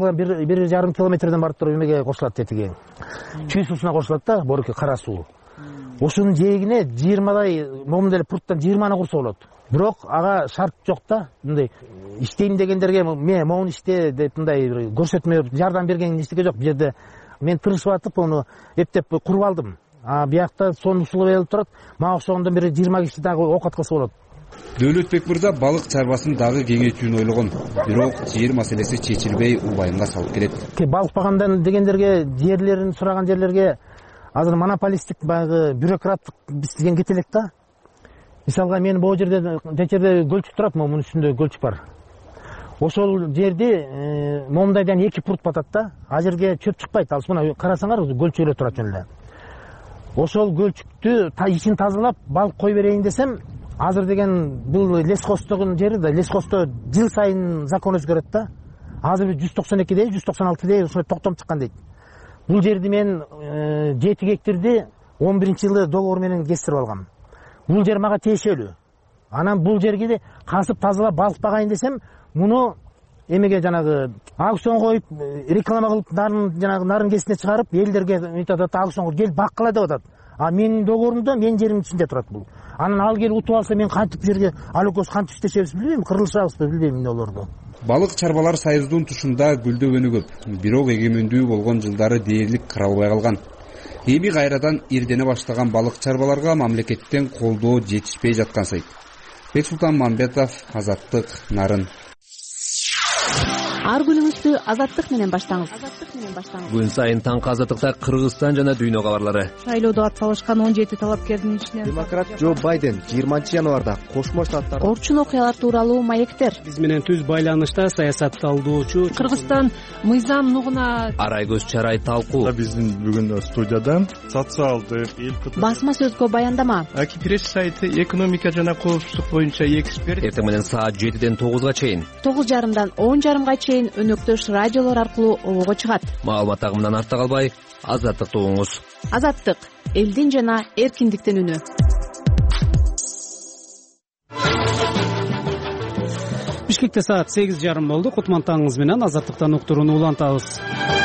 1,5 километрден барып туруп эмеге кошулат тетиги. Чүй суусуна кошулат да, Боорги кара суу. Ошонун жээгине 20дай момун деле пурттан 20 курса болот. Бирок ага шарт жок да. Мындай иштейм дегендерге мен момун иште деп мындай көрсөтмө жардам берген эчтеке жок. Бу жерде мен тырышып атып аны эптеп куруп алдым. Биякта сонун ушул берилип турат. Мага окшогондон бери 20 киши дагы оокат кылса болот. Дөөлөтбек мырза балык чарбасын дагы кеңейтүүнү ойлогон. Бирок жер маселеси чечилбей убайымга салып келет. Балык багамдан дегендерге, жерлерин сураган жерлерге азыр монополисттик баягы бюрократтык деген кете элек да. Мисалга мен бул жерде көлчүк турат, мунун үстүндө көлчүк бар. Ошол жерде момундайдан 2 пурт батат да. А жерге чөп чыкпайт. Ал мына карасаңар көлчүк эле турат жөн эле. Ошол көлчүктү ичин тазалап балык кой берейин десем, азыр деген бул лесхоздогун жери да, лесхозто жыл сайын закон өзгөрөт да. Азыр 192-де, 196-де ошо токтом чыккан дейт. Бул жерди мен 7 гектарди 11-жылы договор менен кестирип алгам. Бул жер мага тиешелүү. Анан бул жерге касып тазалап балык багайын десем, муну эмеге жанагы аукцион коюп, реклама кылып, нарын кесине чыгарып, элдерге айтат, аукцион кел баккыла деп атат. А менин договорумда мен жеримдин ичинде турат бул. Анан ал келип утуп алса, мен кантип жерге алөкөз кантип иштешебиз билбейм, кырылышабызбы билбейм мен олорду. Балык чарбалар Союздун тушунда гүлдөгөнү көп. Бирок эгемендүү болгон жылдары дээрлик кыралбай калган. Эми кайрадан ирдене баштаган балык чарбаларга мамлекеттен колдоо жетишпей жаткан сайт. Бексултан Мамбетов, Азаттык, Нарын. ар күнүңүздү Азаттык менен баштаңыз. Күн сайын таңкы Азаттыкта Кыргызстан жана дүйнө кабарлары. Шайлоодо атсалышкан 17 талапкердин ичинен демократ Джо Байден 20-январда Кошмо Штаттар орчун окуялар тууралуу маектер. Биз менен түз байланышта саясат талдоочу Кыргызстан мыйзам нугуна Арай-көз чарай талкуу. Биздин бүгүн студияда социалдык Басма сөзгө баяндама. Аки пресс сайты экономика жана коопсуздук боюнча эксперт. Эртең менен саат 7ден 9га чейин 9:30дан 10:30га чейин өнөктөш радиолор аркылуу обого чыгат. Маалымат агымынан артта калбай, Азаттыкты угуңуз. Азаттык — элдин жана эркиндиктин үнү. Бишкекте саат 8:30 болду. Кутман менен Азаттыктан уктурууну улантабыз.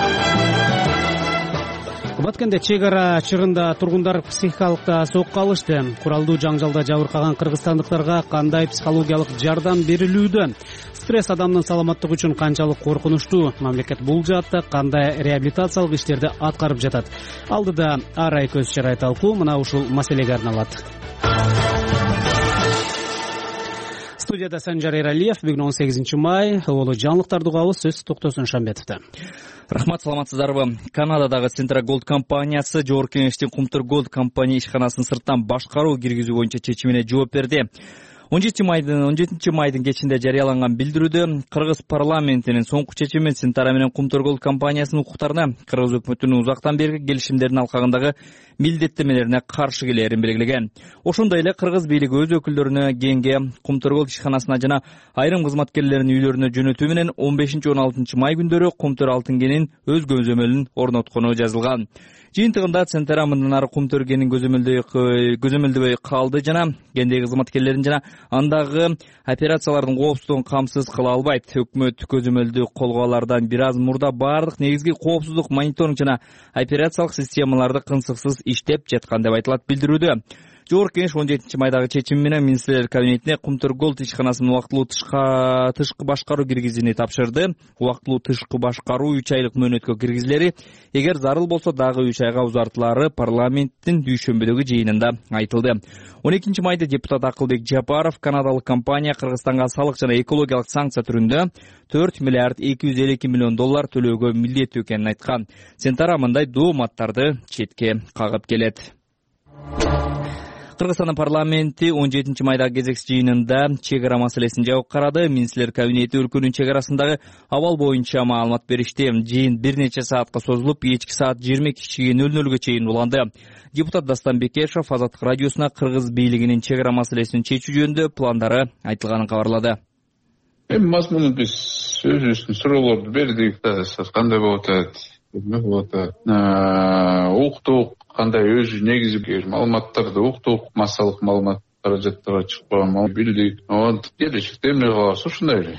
Баткенде чек ара чыгында тургундар психикалык сокко алышты. Куралдуу жаңжалда жабыркаган кыргызстандыктарга кандай психологиялык жардам берилүүдө? Стресс адамдын саламаттыгы үчүн канчалык коркунучтуу? Мамлекет бул жаатта кандай реабилитациялык иштерди аткарып жатат? Алдыда Арай көз чарай талкуу мына ушул маселеге арналат. Студияда Санжар Эралиев. Бүгүн 18 май. Олу жаңылыктарды угабыз. Сөз Токтосун Шамбетовдо. Рахмат, саламатсыздарбы? Канададагы Centra Gold компаниясы Жогорку Кеңештин Кумтур Gold компания ишканасын сырттан башкаруу киргизүү боюнча чечимине жооп берди. 17 майдын кечинде жарыяланган билдирүүдө Кыргыз парламентинин соңку чечими Centra менен Кумтур Gold компаниясынын укуктарына Кыргыз өкмөтүнүн узактан берки келишимдердин алкагындагы милдеттемелерине каршы келерин белгилеген. Ошондой эле Кыргыз бийлиги өз өкүлдөрүнө кеңге Кумтур Gold ишканасына жана айрым кызматкерлеринин үйлөрүнө жөнөтүү менен 15-16 май күндөрү Кумтур алтын кенин өз көзөмөлүн орноткону жазылган. Жыйынтыгында Centra мындан ары Кумтур кенин көзөмөлдөбөй калды жана кендеги кызматкерлерин жана андагы операциялардын коопсуздугун камсыз кыла албайт. Өкмөт көзөмөлдү колго алардан бир аз мурда бардык негизги коопсуздук мониторинг жана операциялык системаларды кынсыксыз иштеп жаткан деп айтылат билдирүүдө. Жогорку Кеңеш 17 майдагы чечими менен министрлер кабинетине Кумтур Gold ишканасын убактылуу тышкы башкаруу киргизүүнү тапшырды. Убактылуу тышкы башкаруу 3 айлык мөөнөткө киргизилери, эгер зарыл болсо дагы 3 айга узартылары парламенттин дүйшөмбүдөгү жыйынында айтылды. 12 майда депутат Акылбек Жапаров канадалык компания Кыргызстанга салык жана экологиялык санкция түрүндө 4 миллиард 252 миллион доллар төлөөгө милдеттүү экенин айткан. Centra мындай дооматтарды четке кагып келет. Кыргызстандын парламенти 17 майдагы кезекчи жыйынында чек ара маселесин жабык карады. Министрлер кабинети өлкөнүн чек арасындагы абал боюнча маалымат беришти. Жыйын бир нече саатка созулуп, кечки саат 22:00 чейин уланды. Депутат Дастан Бекешев Азаттык радиосуна Кыргыз бийлигинин чек ара маселесин чечүү жөнүндө пландары айтылганын кабарлады. Мазмунун биз өзүбүздүн суроолорду бердик. Кандай болуп атат? Эмне болуп атат? Уктук, кандай өзү негизи маалыматтарды уктук, массалык маалымат каражаттарга чыкпаган билдик. Келечекте эмне кылабыз ушундай эле.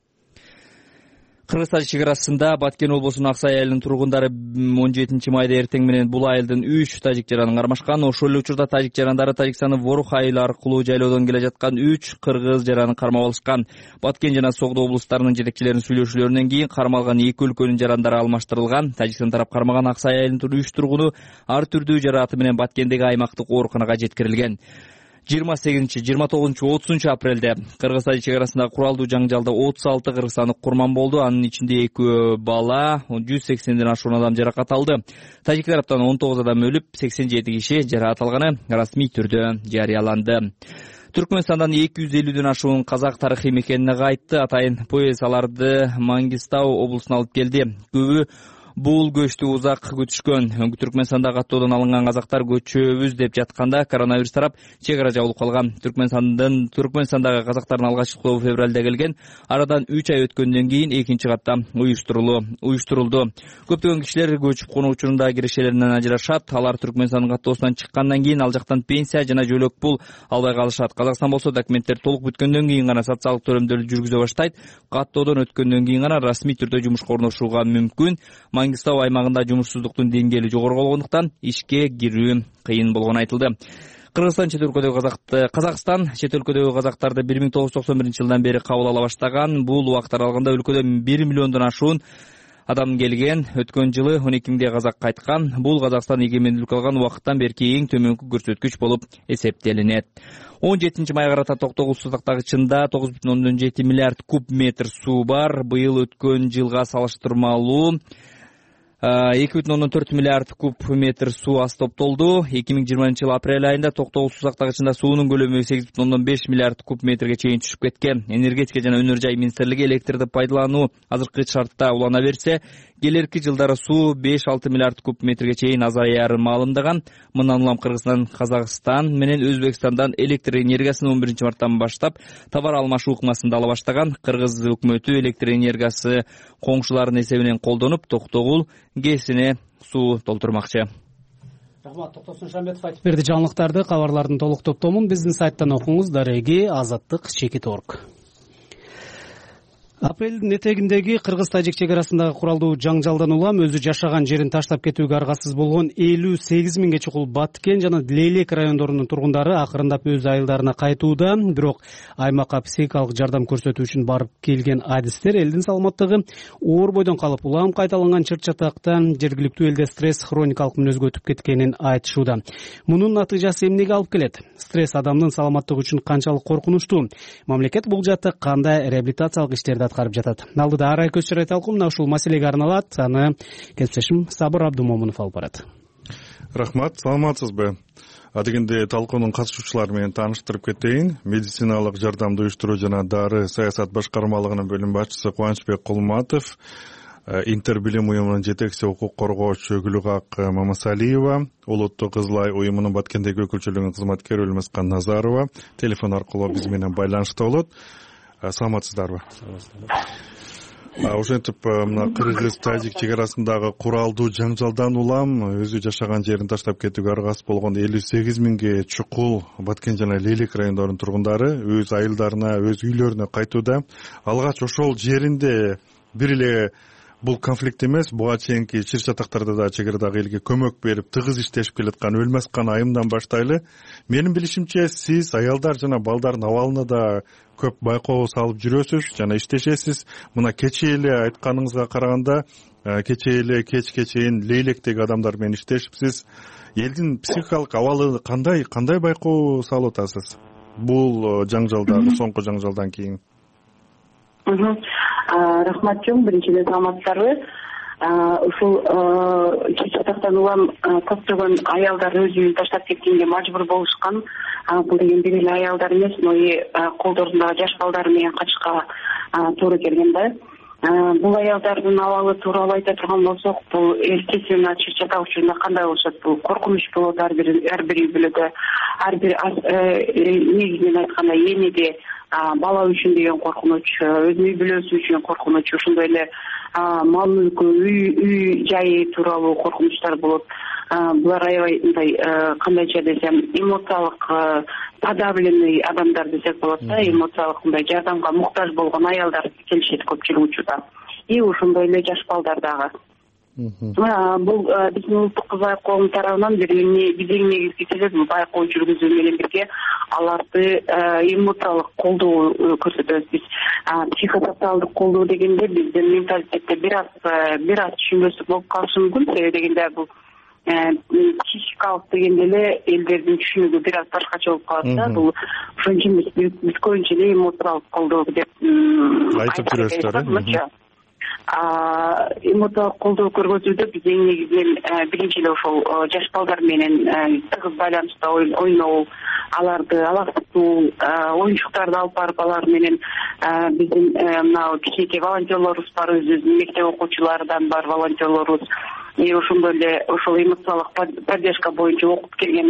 Кыргызстан чек арасында Баткен облусунун Аксай айылынын тургундары 17 майда эртең менен бул айылдын 3 тажик жаранын кармашкан. Ошол эле учурда тажик жарандары Тажикстандын Ворух айылы аркылуу жайлоодон келе жаткан 3 кыргыз жаранын кармап алышкан. Баткен жана Согдо облустарынын жетекчилеринин сүйлөшүүлөрүнөн кийин кармалган 2 өлкөнүн жарандары алмаштырылган. Тажикстан тарап кармаган Аксай айылынын 3 тургуну ар түрдүү жарааты менен Баткендеги аймактык ооруканага жеткирилген. 28, 29, 30 апрелде Кыргызстан чек арасында куралдуу жаңжалда 36 кыргызстандык курман болду. Анын ичинде 2 бала, 180ден ашуун адам жаракат алды. Тажик тараптан 19 адам өлүп, 87 киши жаракат алганы расмий түрдө жарыяланды. Түркмөнстандан 250ден ашуун казак тарыхый мекенине кайтты. Атайын поезд аларды Мангистау облусуна алып келди. Көбү бул көчтү узак күтүшкөн. Түркмөнстанда каттоодон алынган казактар көчөбүз деп жатканда коронавирус тарап чек ара жабылып калган. Түркмөнстандагы казактардын алгачкы тобу февралда келген. Арадан 3 ай өткөндөн кийин экинчи катта уюштурулду. Көптөгөн кишилер көчүп конуу учурунда кирешелеринен ажырашат. Алар Түркмөнстандын каттоосунан чыккандан кийин ал жактан пенсия жана жөлөк пул албай калышат. Казакстан болсо документтер толук бүткөндөн кийин гана социалдык төлөмдөрдү жүргүзө баштайт. Каттоодон өткөндөн кийин гана расмий түрдө жумушка орношууга мүмкүн. Мангистау аймагында жумушсуздуктун деңгээли жогору болгондуктан ишке кирүү кыйын болгону айтылды. Казакстан чет өлкөдөгү казактарды 1991 жылдан бери кабыл ала баштаган. Бул убакыт аралыгында өлкөдө 1 миллиондон ашуун адам келген. Өткөн жылы 12 миңдей казак кайткан. Бул Казакстан эгемендүүлүк алган убакыттан берки эң төмөнкү көрсөткүч болуп эсептелинет. 17 май карата Токтогул сууздактагычында 9,7 миллиард куб метр суу бар. Быйыл өткөн жылга салыштырмалуу 2,4 миллиард куб метр суу аз топтолду. 2020 апрель айында Токтогул сууздактагычында суунун көлөмү 8,5 миллиард куб метрге чейин түшүп кеткен. Энергетика жана өнөр жай министрлиги электрди пайдалануу азыркы шартта улана берсе, келерки жылдары суу 5-6 миллиард куб метрге чейин азаярын маалымдаган. Мындан улам Кыргызстан, Казакстан менен Өзбекстандан электр энергиясын 11 марттан баштап товар алмашуу ыкмасын ала баштаган. Кыргыз өкмөтү электр энергиясы коңшулардын эсебинен колдонуп, Токтогул ГЭСине суу толтурмакчы. Рахмат, Токтосун Шамбетов айтып берди жаңылыктарды. Кабарлардын толук топтомун биздин сайттан окуңуз. Дареги azаттык.org. Апрелдин этегиндеги Кыргыз-Тажик чек арасындагы куралдуу жаңжалдан улам өзү жашаган жерин таштап кетүүгө аргасыз болгон 58 миңге чукул Баткен жана Лейлек райондорунун тургундары акырындап өз айылдарына кайтууда. Бирок аймакка психикалык жардам көрсөтүү үчүн барып келген адистер элдин саламаттыгы оор бойдон калып, улам кайталанган чыр-чатакта жергиликтүү элде стресс хроникалык мүнөзгө өтүп кеткенин айтышууда. Мунун натыйжасы эмнеге алып келет? Стресс адамдын саламаттыгы үчүн канчалык коркунучтуу? Мамлекет бул жакта кандай реабилитациялык иштерди аткарып жатат? Алдыда арай көз чырай талкуу мына ушул маселеге арналат. Аны кесиптешим Сабыр Абдумомунов алып барат. Рахмат, саламатсызбы? Адегенде талкуунун катышуучулары менен тааныштырып кетейин. Медициналык жардамды уюштуруу жана дары саясат башкармалыгынын бөлүм башчысы Кубанычбек Кулматов, Интербилим уюмунун жетекчиси укук коргоочу Гүлүгак Мамасалиева, Улуттук Кызыл Ай уюмунун Баткендеги өкүлчүлүгүнүн кызматкери Өлмөскан Назарова телефон аркылуу биз менен байланышта болот. Саламатсыздарбы? Ошентип мына Кыргыз-Тажик чек арасындагы куралдуу жаңжалдан улам өзү жашаган жерин таштап кетүүгө аргасыз болгон 58 миңге чукул Баткен жана Лейлек райондорунун тургундары өз айылдарына, өз үйлөрүнө кайтууда. Алгач ошол жеринде бир эле бул конфликт эмес, буга чейинки чыр-чатактарда да чек арадагы элге көмөк берип, тыгыз иштешип келаткан Өлмөскан айымдан баштайлы. Менин билишимче, сиз аялдар жана балдардын абалына да көп байкоо салып жүрөсүз жана иштешесиз. Мына кечээ эле айтканыңызга караганда, кечээ эле кечке чейин Лейлектеги адамдар менен иштешипсиз. Элдин психикалык абалы кандай байкоо салып атасыз бул жаңжалдагы, соңку жаңжалдан кийин? Рахмат чоң, биринчиден саламатсыздарбы? Ушул чыр-чатактан улам көптөгөн аялдар өз үйүн таштап кеткенге мажбур болушкан. Бул деген бир эле аялдар эмес, колдорундагы жаш балдары менен качышка туура келген да. Бул аялдардын абалы тууралуу айта турган болсок, бул естественно чыр-чатак учурунда кандай болушат? Бул коркунуч болот ар бир үй бүлөдө. Ар бир негизинен айтканда энеде бала үчүн деген коркунуч, өзүнүн үй бүлөсү үчүн коркунуч, ошондой эле мал мүлкү, үй жайы тууралуу коркунучтар болот. Булар аябай мындай кандайча десем, эмоциялык подавленный адамдар десек болот да, эмоциялык мындай жардамга муктаж болгон аялдар келишет көпчүлүк учурда. И ошондой эле жаш балдар дагы. Бул биздин улуттук кызыл ай коому тарабынан биз эң негизги себеп байкоо жүргүзүү менен бирге аларды эмоциялык колдоо көрсөтөбүз. Биз психосоциалдык колдоо дегенде биздин менталитетте бир аз түшүнбөстүк болуп калышы мүмкүн. Себеби дегенде бул психикалык дегенде эле элдердин түшүнүгү бир аз башкача болуп калат да. Бул ошон үчүн биз көбүнчө эле эмоциялык колдоо деп айтып жүрөсүздөр. Эмоциялык колдоо көргөзүүдө биз эң негизинен биринчи эле ошол жаш балдар менен тыгыз байланышта ойноо, аларды алактатуу, оюнчуктарды алып барып алар менен биздин мына кичинекей волонтерлорубуз бар, өзүбүздүн мектеп окуучуларынан бар волонтерлорубуз. Ошондой эле ошол эмоциялык поддержка боюнча окуп келген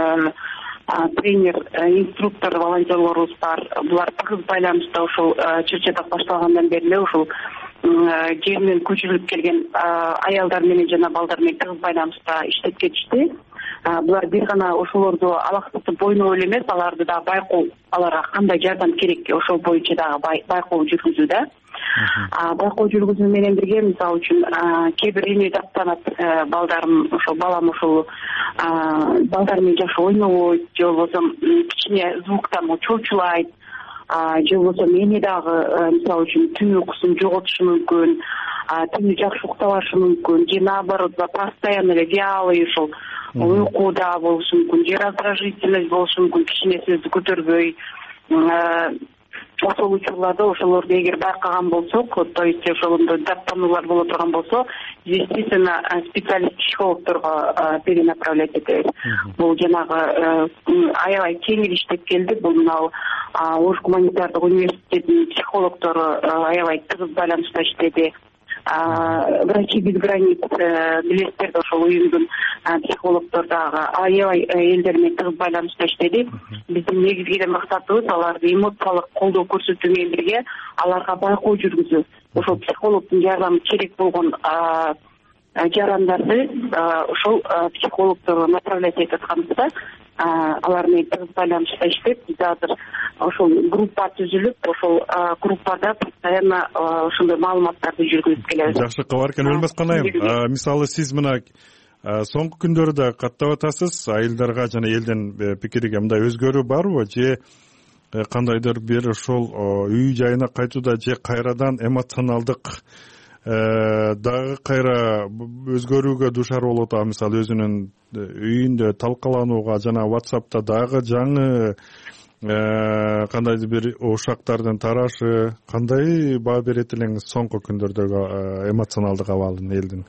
тренер, инструктор, волонтерлорубуз бар. Булар тыгыз байланышта ошол чыр-чатак башталгандан бери эле ошол жеринен көчүрүлүп келген аялдар менен жана балдар менен тыгыз байланышта иштеп кетишти. Булар бир гана ошолорду алактатып ойноо эле эмес, аларды да байкоо, аларга кандай жардам керек, ошол боюнча дагы байкоо жүргүзүүдө. Байкоо жүргүзүү менен бирге, мисалы үчүн, кээ бир эне даттанат, балдарым, ошол балам ошол балдар менен жакшы ойнобойт, же болбосо кичине звуктан чоочулайт. же болбосо мени дагы мисалы үчүн түн уйкусун жоготушу мүмкүн, түнү жакшы уктабашы мүмкүн, же наоборот постоянно эле вялый ушул уйкуда болушу мүмкүн, же раздражительность болушу мүмкүн, кичине сөздү көтөрбөй. Ошол учурларда ошолорду эгер байкаган болсок, то есть ошондой даттануулар боло турган болсо, естественно специалист-психологдорго перенаправлять этебиз. Бул жанагы аябай кеңир иштеп келди. Бул мына Ош гуманитардык университетинин психологдору аябай тыгыз байланышта иштеди. Врачи без границ билесиздер да, ошол уюмдун психологдор дагы аябай элдер менен тыгыз байланышта иштеди. Биздин негизги максатыбыз аларды эмоциялык колдоо көрсөтүү менен бирге аларга байкоо жүргүзүү. Ошол психологдун жардамы керек болгон жарандарды ошол психологдорго направлять этип атканбызда, алар менен тыгыз байланышта иштеп, биз азыр ошол группа түзүлүп, ошол группада постоянно ошондой маалыматтарды жүргүзүп келебиз. Жакшы кабар экен. Өлмөскан айым, мисалы сиз мына соңку күндөрү да каттап атасыз, айылдарга жана элдин пикириге мындай өзгөрүү барбы, же кандайдыр бир ошол үй жайына кайтууда, же кайрадан эмоционалдык дагы кайра өзгөрүүгө дуушар болуп атабы? Мисалы өзүнүн үйүндө талкаланууга жана WhatsApp'та дагы жаңы кандайдыр бир ушактардын тарашы, кандай баа берет элеңиз соңку күндөрдөгү эмоционалдык абалын элдин?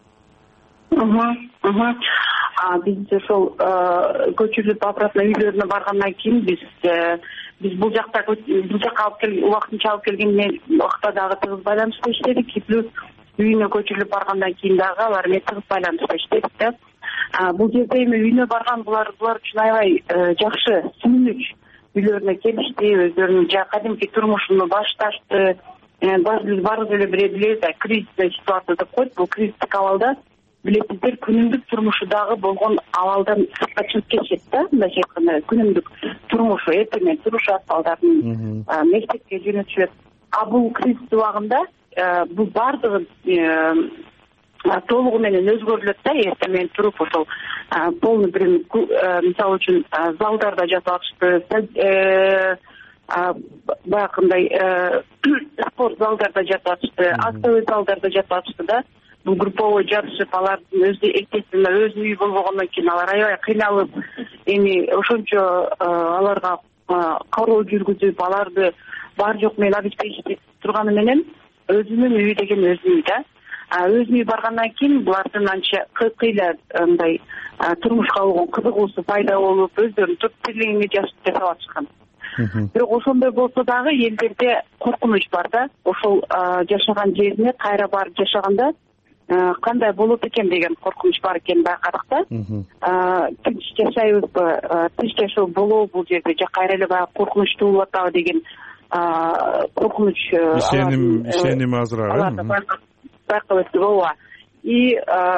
Биз ошол көчүрүлүп обратно үйлөрүнө баргандан кийин биз бул жакка убактынча алып келген убакта дагы тыгыз байланышта иштедик. Плюс үйүнө көчүрүлүп баргандан кийин дагы алар менен тыгыз байланышта иштедик да. Бул жерде эми үйүнө барган булар үчүн аябай жакшы, сүмүнүч. Үйлөрүнө келишти, өздөрүнүн кадимки турмушуну башташты. Биз баарыбыз эле билебиз, кризисный ситуация деп коет. Бул кризистик абалда билесиздер, күнүмдүк турмушудагы болгон абалдан сыртка чыгып кетишет да, мындайча айтканда күнүмдүк турмушу, эртең менен турушат, балдарын мектепке жөнөтүшөт. Бул кризис убагында бул баардыгы толугу менен өзгөрүлөт да. Эртең менен туруп ошол полный бир мисалы үчүн залдарда жатып атышты, баягындай спорт залдарда жатып атышты, актовый залдарда жатып атышты да. Бул групповой жатышып, алардын өзү естественно өз үйү болбогондон кийин алар аябай кыйналып, эми ошончо аларга кароо жүргүзүп, аларды бар жок менен обеспечить турганы менен өзүнүн үйү деген өзүнүн үйү да. Өзүнө баргандан кийин булардын анча кыйла мындай турмушка болгон кызыгуусу пайда болуп, өздөрүн тирлегенге жасап атышкан. Бирок ошондой болсо дагы элдерде коркунуч бар да. Ошол жашаган жерине кайра барып жашаганда кандай болот экен деген коркунуч бар экенин байкадык да. Тынч жашайбызбы, тынч жашоо болобу бул жерде, же кайра эле баягы коркунучтуу болуп атабы деген коркунуч ишеним азыраак байкап өттүк. Ооба. И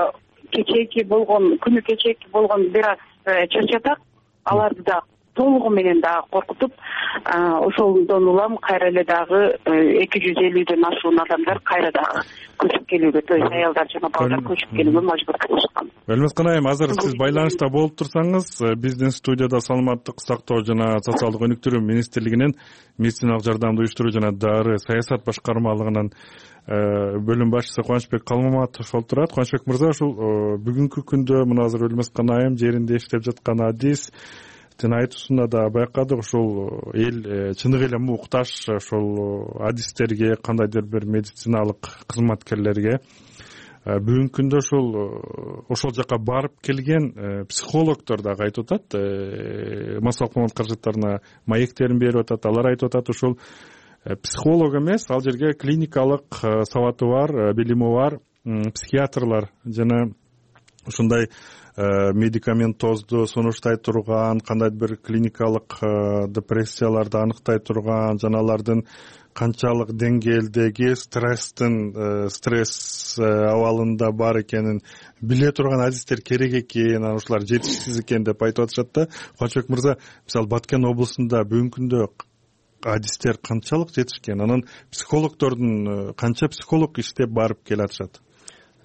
күнү кечээки болгон бир аз чачатак аларды да толугу менен дагы коркутуп, ошондон улам кайра эле дагы 250ден ашуун адамдар кайра дагы көчүп келүүгө, то есть аялдар жана балдар көчүп келүүгө мажбур кылышкан. Өлмөскан айым, азыр сиз байланышта болуп турсаңыз, биздин студияда саламаттык сактоо жана социалдык өнүктүрүү министрлигинин медициналык жардамды уюштуруу жана дары саясат башкармалыгынын бөлүм башчысы Кубанычбек Калмаматов отурат. Кубанычбек мырза, ушул бүгүнкү күндө мына азыр Өлмөскан айым жеринде иштеп жаткан адис айтуусунда да байкадык, ошол эл чыныгы эле муктаж ошол адистерге, кандайдыр бир медициналык кызматкерлерге. Бүгүнкү күндө ошол жака барып келген психологдор дагы айтып атат, массалык маалымат каражаттарына маектерин берип атат. Алар айтып атат, ошол психолог эмес, ал жерге клиникалык сабаты бар, билими бар психиатрлар жана ушундай медикаментозду сунуштай турган, кандайдыр бир клиникалык депрессияларды аныктай турган, жана алардын канчалык деңгээлдеги стресс абалында бар экенин биле турган адистер керек экен, ушулар жетишсиз экен деп айтып атышат да. Кубанычбек мырза, мисалы Баткен облусунда бүгүнкү күндө адистер канчалык жетишкен, анан психологдордун канча психолог иштеп барып келе атышат?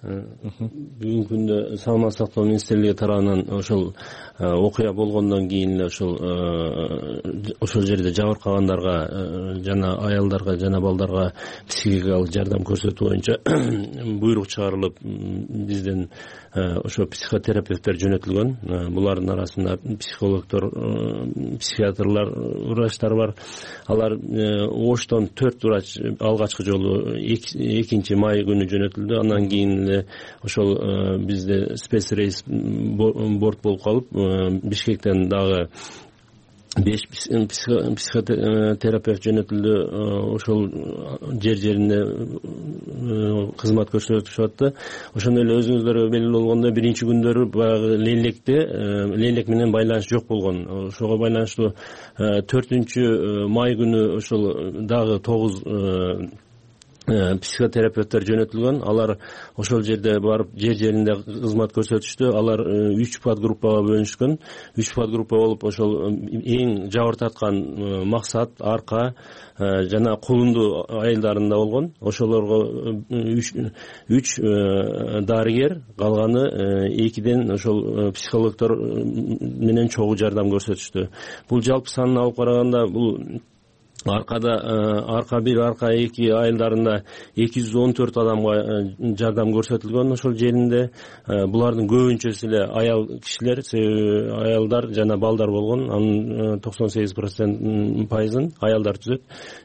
бүгүнкү күндө саламаттык сактоо министрлиги тарабынан ошол окуя болгондон кийин эле ошол жерде жабыркагандарга жана аялдарга жана балдарга психикалык жардам көрсөтүү боюнча буйрук чыгарылып, бизден ошо психотерапевттер жөнөтүлгөн. Булардын арасында психологдор, психиатрлар, врачтар бар. Алар Оштон 4 врач алгачкы жолу 2 май күнү жөнөтүлдү. Андан кийин эле ошол бизде спецрейс борт болуп калып, Бишкектен дагы 5 психотерапевт жөнөтүлдү. Ошол жеринде кызмат көрсөтүп атты. Ошондой эле өзүңүздөргө белгилүү болгондой, биринчи күндөрү баягы лейлек менен байланыш жок болгон. Ошого байланыштуу 4 май күнү ошол дагы 9 психотерапевттер жөнөтүлгөн. Алар ошол жерде барып жеринде кызмат көрсөтүштү. Алар 3 подгруппага бөлүнүшкөн. 3 подгруппа болуп, ошол эң жабыртаткан максат, арка жана кулунду айылдарында болгон. Ошолорго 3 дарыгер, калганы 2ден ошол психологдор менен чогуу жардам көрсөтүштү. Бул жалпы санын алып караганда, бул арка 1, арка 2 айылдарында 214 адамга жардам көрсөтүлгөн ошол жеринде. Булардын көбүнчөсү эле аял кишилер, аялдар жана балдар болгон. Анын 98% аялдар түзөт.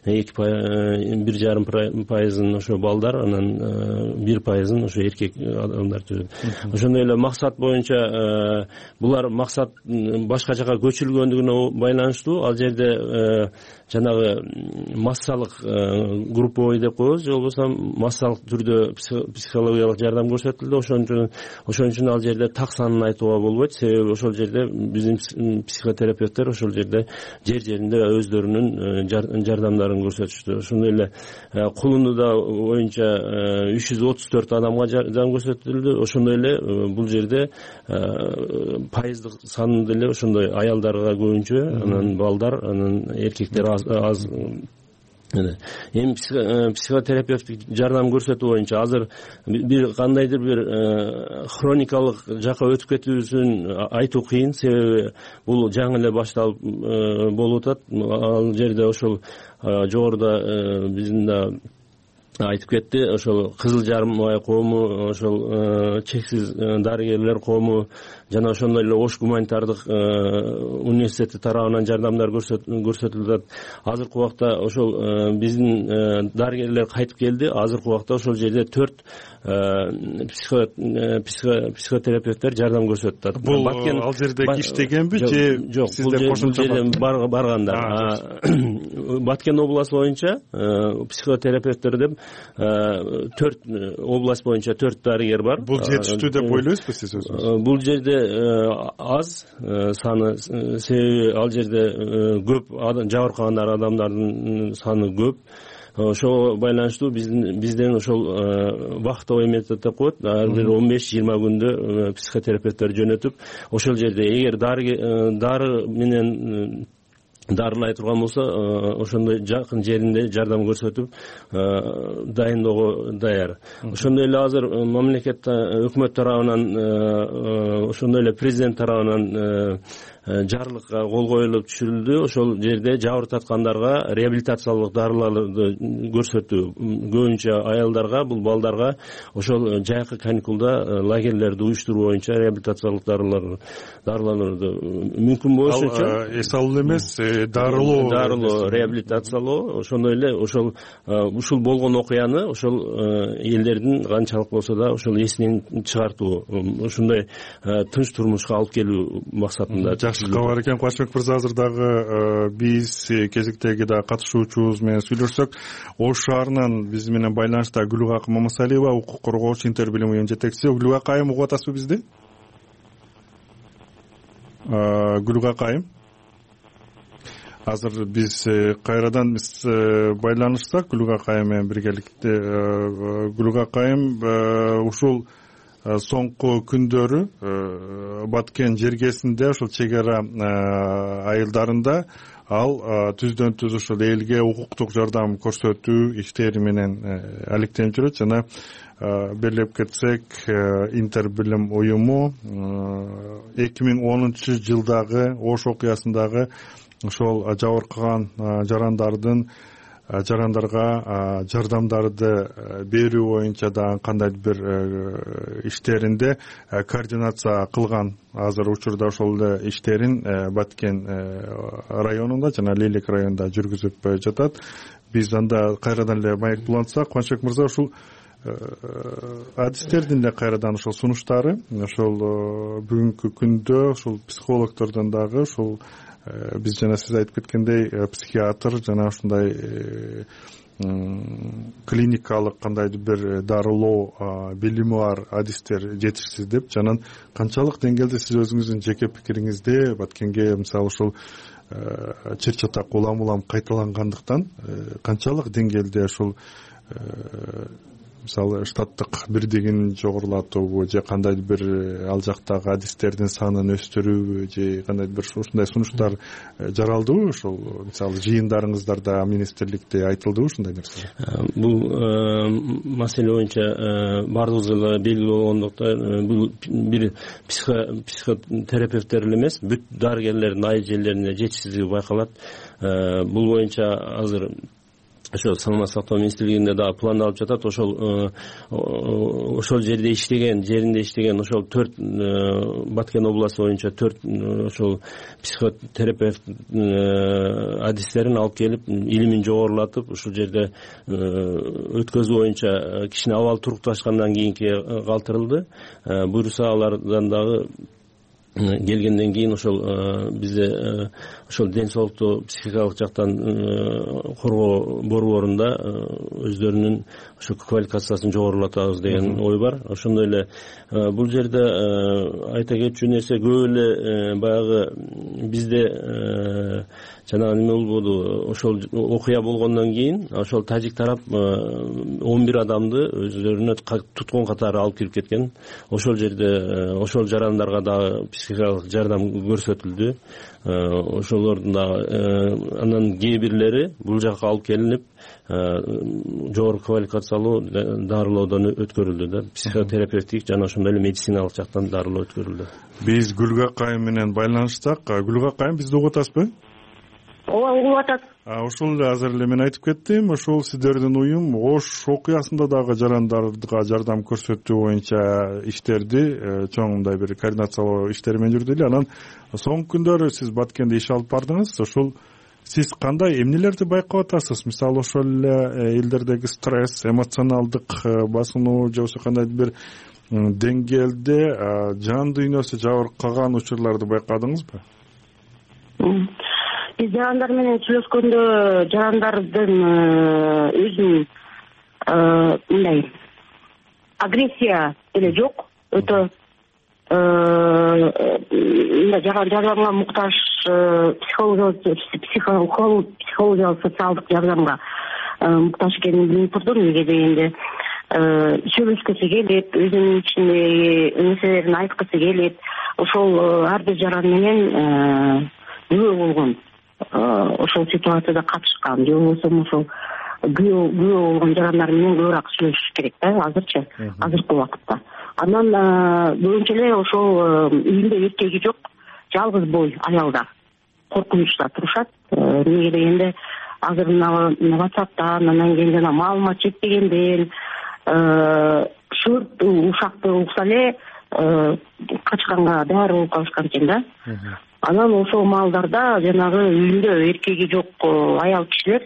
1,5% ошо балдар, анан 1% ошо эркек адамдар түзөт. Ошондой эле максат боюнча булар максат башка жака көчүрүлгөндүгүнө байланыштуу. Ал жерде жанагы массалык групповой деп коебуз, же болбосо массалык түрдө психологиялык жардам көрсөтүлдү. Ошон үчүн ал жерде так санын айтууга болбойт. Себеби ошол жерде биздин психотерапевттер ошол жерде жеринде өздөрүнүн жардамдарын көрсөтүштү. Ошондой эле Кулундуда боюнча 334 адамга жардам көрсөтүлдү. Ошондой эле бул жерде пайыздык сан деле ошондой аялдарга көбүнчө, анан балдар, анан эркектер аз. Эми психотерапевттик жардам көрсөтүү боюнча азыр бир кандайдыр бир хроникалык жака өтүп кетүүсүн айтуу кыйын. Себеби бул жаңы эле башталып болуп атат. Ал жерде ошол жогоруда биздин да айтып кетти, ошол Кызыл Жармай коому, ошол чексиз дарыгерлер коому жана ошондой эле Ош гуманитардык университети тарабынан жардамдар көрсөтүлүп атат. Азыркы убакта ошол биздин дарыгерлер кайтып келди. Азыркы убакта ошол жерде 4 психотерапевттер жардам көрсөтүп атат. Бул ал жерде иштегенби же жок? Бул жерде баргандар. Баткен областы боюнча психотерапевттер деп 4 область боюнча 4 дарыгер бар. Бул жетиштүү деп ойлойсузбу сиз өзүңүз? Бул жерде аз саны, себеби ал жерде көп жабыркагандар адамдардын саны көп. Ошого байланыштуу бизден ошол вахтовый метод деп коет. Ар бир 15-20 күндө психотерапевттер жөнөтүп, ошол жерде эгер дары менен дарылай турган болсо, ошондой жакын жеринде жардам көрсөтүп дайындоого даяр. Ошондой эле азыр мамлекет, өкмөт тарабынан, ошондой эле президент тарабынан жарлыкка кол коюлуп түшүрүлдү. Ошол жерде жабыртаткандарга реабилитациялык дарыларды көрсөтүү, көбүнчө аялдарга, бул балдарга ошол жайкы каникулда лагерлерди уюштуруу боюнча реабилитациялык дарыларды мүмкүн болушунча эс алуу эмес, дарылоо, реабилитациялоо. Ошондой эле ошол ушул болгон окуяны ошол элдердин канчалык болсо да ошол эсинен чыгартуу, ошондой тынч турмушка алып келүү максатында. Жакшы кабар экен. Кубанычбек мырза, азыр дагы биз кезектеги да катышуучубуз менен сүйлөшсөк, Ош шаарынан биз менен байланышта Гүлгак Мамасалиева, укук коргоочу интербилим уюмунун жетекчиси. Гүлгак айым, угуп атасызбы бизди? Гүлгак айым, азыр биз кайрадан байланышсак Гүлгак айым менен биргеликте. Гүлгак айым, ушул соңку күндөрү Баткен жергесинде ошол чек ара айылдарында ал түздөн түз ушул элге укуктук жардам көрсөтүү иштери менен алектенип жүрөт. Жана белгилеп кетсек, Интербилим уюму 2010 жылдагы Ош окуясындагы ошол жабыркаган жарандарга жардамдарды берүү боюнча да кандайдыр бир иштеринде координация кылган. Азыр учурда ошол иштерин Баткен районунда жана Лейлек районунда жүргүзүп жатат. Биз анда кайрадан эле маек булантсак, Кубанычбек мырза, ушул адистердин эле кайрадан ошол сунуштары ошол бүгүнкү күндө ушул психологдордон дагы ушул биз жана сиз айтып кеткендей психиатр жана ушундай клиникалык кандайдыр бир дарылоо билими бар адистер жетишсиз деп, жана канчалык деңгээлде сиз өзүңүздүн жеке пикириңизде Баткенге мисалы ушул чыр чатак улам кайталангандыктан канчалык деңгээлде ушул мисалы штаттык бирдигин жогорулатуубу же кандайдыр бир ал жактагы адистердин санын өстүрүүбү же кандайдыр бир ушундай сунуштар жаралдыбы? Ошол мисалы жыйындарыңыздарда министрликте айтылдыбы ушундай нерсе? Бул маселе боюнча баардыгыбызга эле белгилүү болгондуктан бул бир психотерапевттер эле эмес, бүт дарыгерлердин айжелерине жетишсиздиги байкалат. Бул боюнча азыр ошол саламат сактоо министрлигинде дагы пландалып жатат. Ошол жеринде иштеген ошол 4 Баткен областы боюнча 4 ошол психотерапевт адистерин алып келип, илимин жогорулатып, ушул жерде өткөзүү боюнча кичине абал турукташкандан кийинки калтырылды. Буюрса алардан дагы келгенден кийин ошол бизде ошол ден соолукту психикалык жактан коргоо борборунда өздөрүнүн ошо квалификациясын жогорулатабыз деген ой бар. Ошондой эле бул жерде айта кетчү нерсе, көп эле баягы бизде жанагы неме болбоду, ошол окуя болгондон кийин ошол тажик тарап 11 адамды өздөрүнө туткон катары алып кирип кеткен. Ошол жерде ошол жарандарга дагы психикалык жардам көрсөтүлдү. Ошолордун дагы анан кээ бирлери бул жакка алып келинип жогорку квалификациялуу дарылоодон өткөрүлдү да, психотерапевтик жана ошондой эле медициналык жактан дарылоо өткөрүлдү. Биз Гүлгө акайым менен байланыштык. Гүлгө акайым, бизди угуп атасызбы? Ооба, угуп атат. Ошол эле азыр эле мен айтып кеттим, ошол сиздердин уюм Ош окуясында дагы жарандарга жардам көрсөтүү боюнча иштерди чоң мындай бир координациялоо иштери менен жүрдү эле. Анан соңку күндөрү сиз Баткенде иш алып бардыңыз. Ошол сиз кандай эмнелерди байкап атасыз? Мисалы ошол эле элдердеги стресс, эмоционалдык басынуу же болбосо кандайдыр бир деңгээлде жан дүйнөсү жабыркаган учурларды байкадыңызбы? Биз жарандар менен сүйлөшкөндө жарандардын өзүнүн мындай агрессия деле жок, өтө жардамга муктаж, психологиялык социалдык жардамга муктаж экенин билип турдум. Эмнеге дегенде сүйлөшкүсү келип, өзүнүн ичиндеги нерселерин айткысы келип, ошол ар бир жаран менен күбө болгон, ошол ситуацияда катышкан же болбосо ошол күбө болгон жарандар менен көбүрөөк сүйлөшүш керек да азырчы, азыркы убакытта. Анан көбүнчө эле ошол үйүндө эркеги жок, жалгыз бой аялдар коркунучта турушат. Эмнеге дегенде азыр WhatsApp'тан, анан кийин жана маалымат жетпегенден шүрт ушакты укса эле качканга даяр болуп калышкан экен да. Анан ошол маалдарда жанагы үйүндө эркеги жок аял кишилер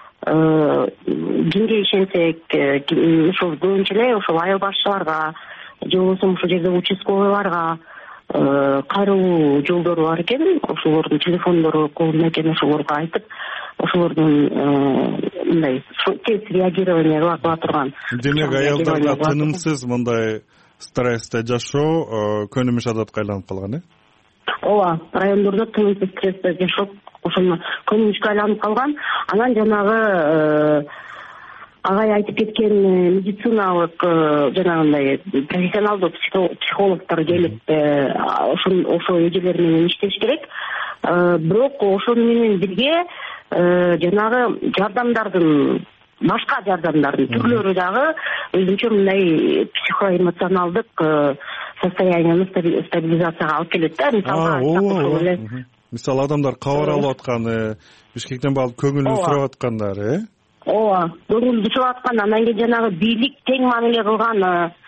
кимге ишенсек, ошол көбүнчө эле ошол айыл башчыларга же болбосо ушул жерде участковыйларга кайрылуу жолдору бар экен. Ошолордун телефондору колунда экен, ошолорго айтып, ошолордун мындай тез реагирование кыла турган. Демек аялдарда тынымсыз мындай стрессте жашоо көнүмүш адатка айланып калган, э? Ооба, райондордо тынымсыз стрессте жашоо ошону көнүмүшкө айланып калган. Анан жанагы агай айтып кеткен медициналык жанагындай профессионалдуу психологдор келип ошо эжелер менен иштеш керек. Бирок ошону менен бирге жанагы жардамдардын башка жардамдардын түрлөрү дагы өзүнчө мындай психоэмоционалдык состоянияны стабилизацияга алып келет да. Мисалы адамдар кабар алып атканы, Бишкектен барып көңүлүн сурап аткандар, ооба, көңүлдү сурап аткан, анан кийин жанагы бийлик тең мамиле кылган,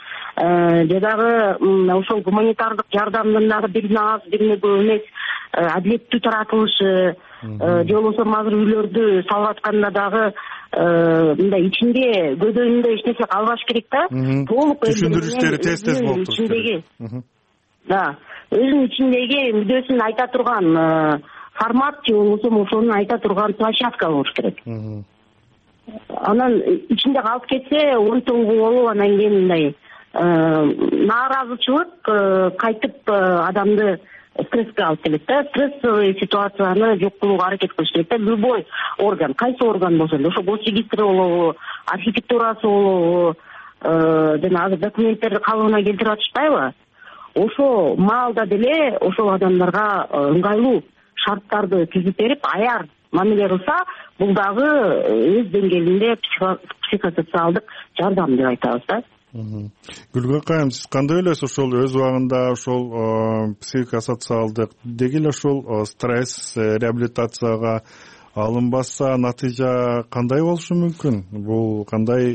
жанагы ошол гуманитардык жардамдын дагы бирине аз бирине көп эмес адилеттүү таратылышы, же болбосо азыр үйлөрдү салып атканда дагы мындай ичинде көдөөнүндө эч нерсе калбаш керек да. Толук түшүндүрүштөрү тез болуп туруш. Да, өзүнүн ичиндеги мүдөөсүн айта турган формат же болбосо ошону айта турган площадка болуш керек. Анан ичинде калып кетсе, онтоңгу болуп, анан кийин мындай нааразычылык кайтып адамды стресске алып келет да. Стрессовый ситуацияны жок кылууга аракет кылыш керек да. Любой орган, кайсы орган болсо да, ошо госрегистр болобу, архитектурасы болобу, жана азыр документтерди калыбына келтирип атышпайбы? Ошо маалда деле ошол адамдарга ыңгайлуу шарттарды түзүп берип, аяр мамиле кылса, бул дагы өз деңгээлинде психосоциалдык жардам деп айтабыз да. Гүлгө акайым, сиз кандай ойлойсуз? Ошол өз убагында ошол психосоциалдык деги эле ошол стресс реабилитацияга алынбаса, натыйжа кандай болушу мүмкүн? Бул кандай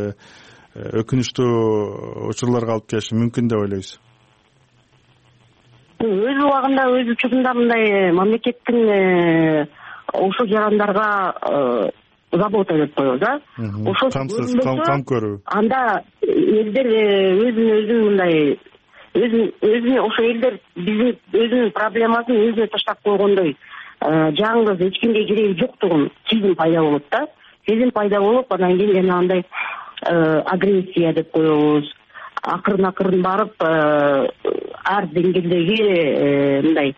өкүнүчтүү учурларга алып келиши мүмкүн деп ойлойсуз? Өз убагында, өз учурунда мындай мамлекеттин ошол жарандарга забота деп коебуз да. Ошол кам көрүү. Анда элдер өзүн мындай өзүнө ошо элдер биздин өзүнүн проблемасын өзүнө таштап койгондой жаңгыз эч кимге кереги жоктугун сезим пайда болот да. Сезим пайда болуп, анан кийин жанагындай агрессия деп коебуз. Акырын барып ар деңгээлдеги мындай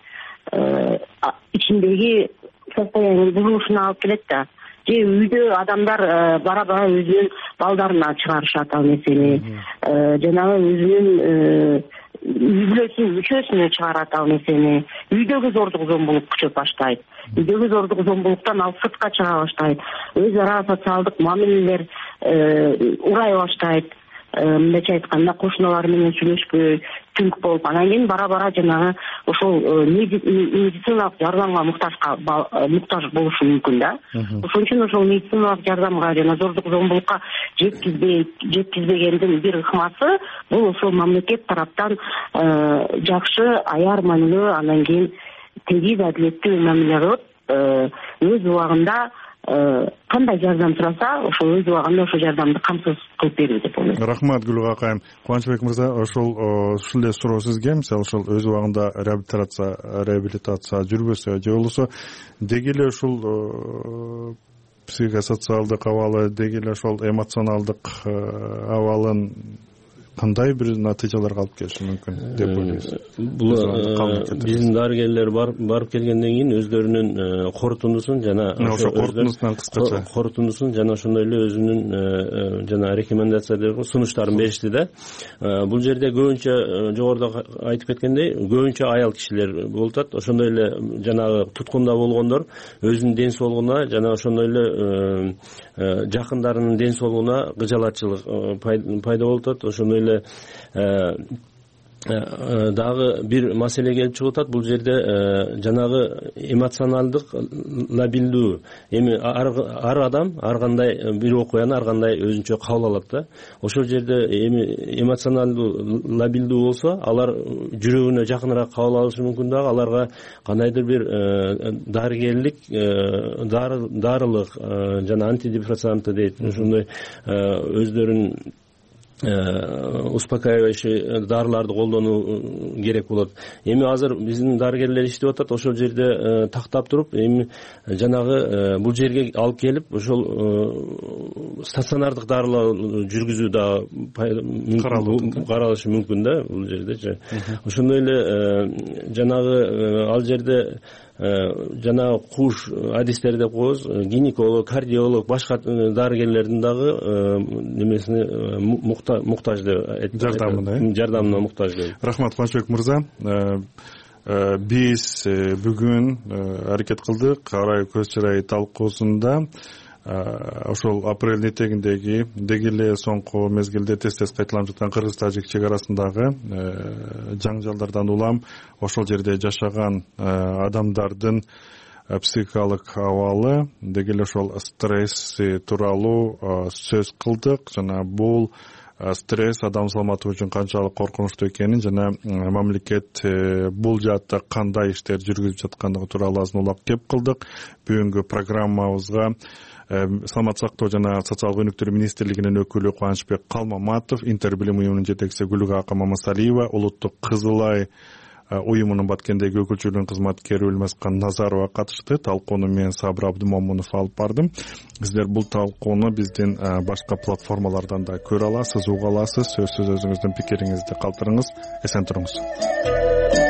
ичиндеги состояние бузулушуна алып келет да. Же үйдө адамдар бара-бара өзүнүн балдарына чыгарышат ал нерсени, жанагы өзүнүн үй мүчөсүнө чыгарат ал нерсени. Үйдөгү зордук зомбулук күчөп баштайт. Үйдөгү зордук зомбулуктан ал сыртка чыга баштайт. Өз ара социалдык мамилелер урай баштайт. Мындайча айтканда, кошуналар менен сүйлөшпөй, түнк болуп, анан кийин бара-бара жанагы ошол медициналык жардамга муктаж болушу мүмкүн да. Ошон үчүн ошол медициналык жардамга жана зордук зомбулукка жеткизбегендин бир ыкмасы бул ошол мамлекет тараптан жакшы аяр мамиле, анан кийин тегиз адилеттүү мамиле кылып, өз убагында кандай жардам сураса, ошол өз убагында ошол жардамды камсыз кылып берүү деп ойлойм. Рахмат Гүлгө акайым. Кубанычбек мырза, ушул эле суроо сизге, мисалы ошол өз убагында реабилитация жүрбөсө, же болбосо деги эле ушул психосоциалдык абалы, деги эле ошол эмоционалдык абалын кандай бир натыйжаларга алып келиши мүмкүн деп ойлойсуз? Бул биздин дарыгерлер барып келгенден кийин өздөрүнүн корутундусун жана ошо корутундусунан кыскача корутундусун жана ошондой эле өзүнүн жана рекомендация деп сунуштарын беришти да. Бул жерде көбүнчө жогоруда айтып кеткендей, көбүнчө аял кишилер болуп атат. Ошондой эле жанагы туткунда болгондор өзүнүн ден соолугуна жана ошондой эле жакындарынын ден соолугуна кыжалатчылык пайда болуп атат. Ошондой эле дагы бир маселе келип чыгып атат. Бул жерде жанагы эмоционалдык лабилдүү, эми ар адам ар кандай бир окуяны ар кандай өзүнчө кабыл алат да. Ошол жерде эми эмоционалдуу лабилдүү болсо, алар жүрөгүнө жакыныраак кабыл алышы мүмкүн дагы. Аларга кандайдыр бир дарыгерлик, дарылык жана антидепрессанты дейт, ошондой өздөрүн успокаивающий дарыларды колдонуу керек болот. Эми азыр биздин дарыгерлер иштеп атат. Ошол жерде тактап туруп, эми жанагы бул жерге алып келип, ошол стационардык дарылар жүргүзүү да каралышы мүмкүн да бул жердечи. Ошондой эле жанагы ал жерде жанагы куш адистер деп коебуз, гинеколог, кардиолог, башка дарыгерлердин дагы немесине муктаж деп жардамына муктаж деп. Рахмат, Кубанычбек мырза. Биз бүгүн аракет кылдык арай көз чырай талкуусунда ошол апрелдин этегиндеги деги эле соңку мезгилде тез кайталанып жаткан кыргыз-тажик чек арасындагы жаңжалдардан улам ошол жерде жашаган адамдардын психикалык абалы, деги эле ошол стресси тууралуу сөз кылдык. Жана бул стресс адам саламаты үчүн канчалык коркунучтуу экенин жана мамлекет бул жаатта кандай иштер жүргүзүп жаткандыгы тууралуу азын улак кеп кылдык. Бүгүнкү программабызга саламаттык сактоо жана социалдык өнүктүрүү министрлигинин өкүлү Кубанычбек Калмаматов, Интербилим уюмунун жетекчиси Гүлгакы Мамасалиева, улуттук Кызыл Ай уюмунун Баткендеги өкүлчүлүгүнүн кызматкери Үлмаскан Назарова катышты. Талкууну мен Сабыр Абдымомунов алып бардым. Сиздер бул талкууну биздин башка платформалардан да көрө аласыз, уга аласыз. Сөзсүз өзүңүздүн пикириңизди калтырыңыз. Эсен туруңуз.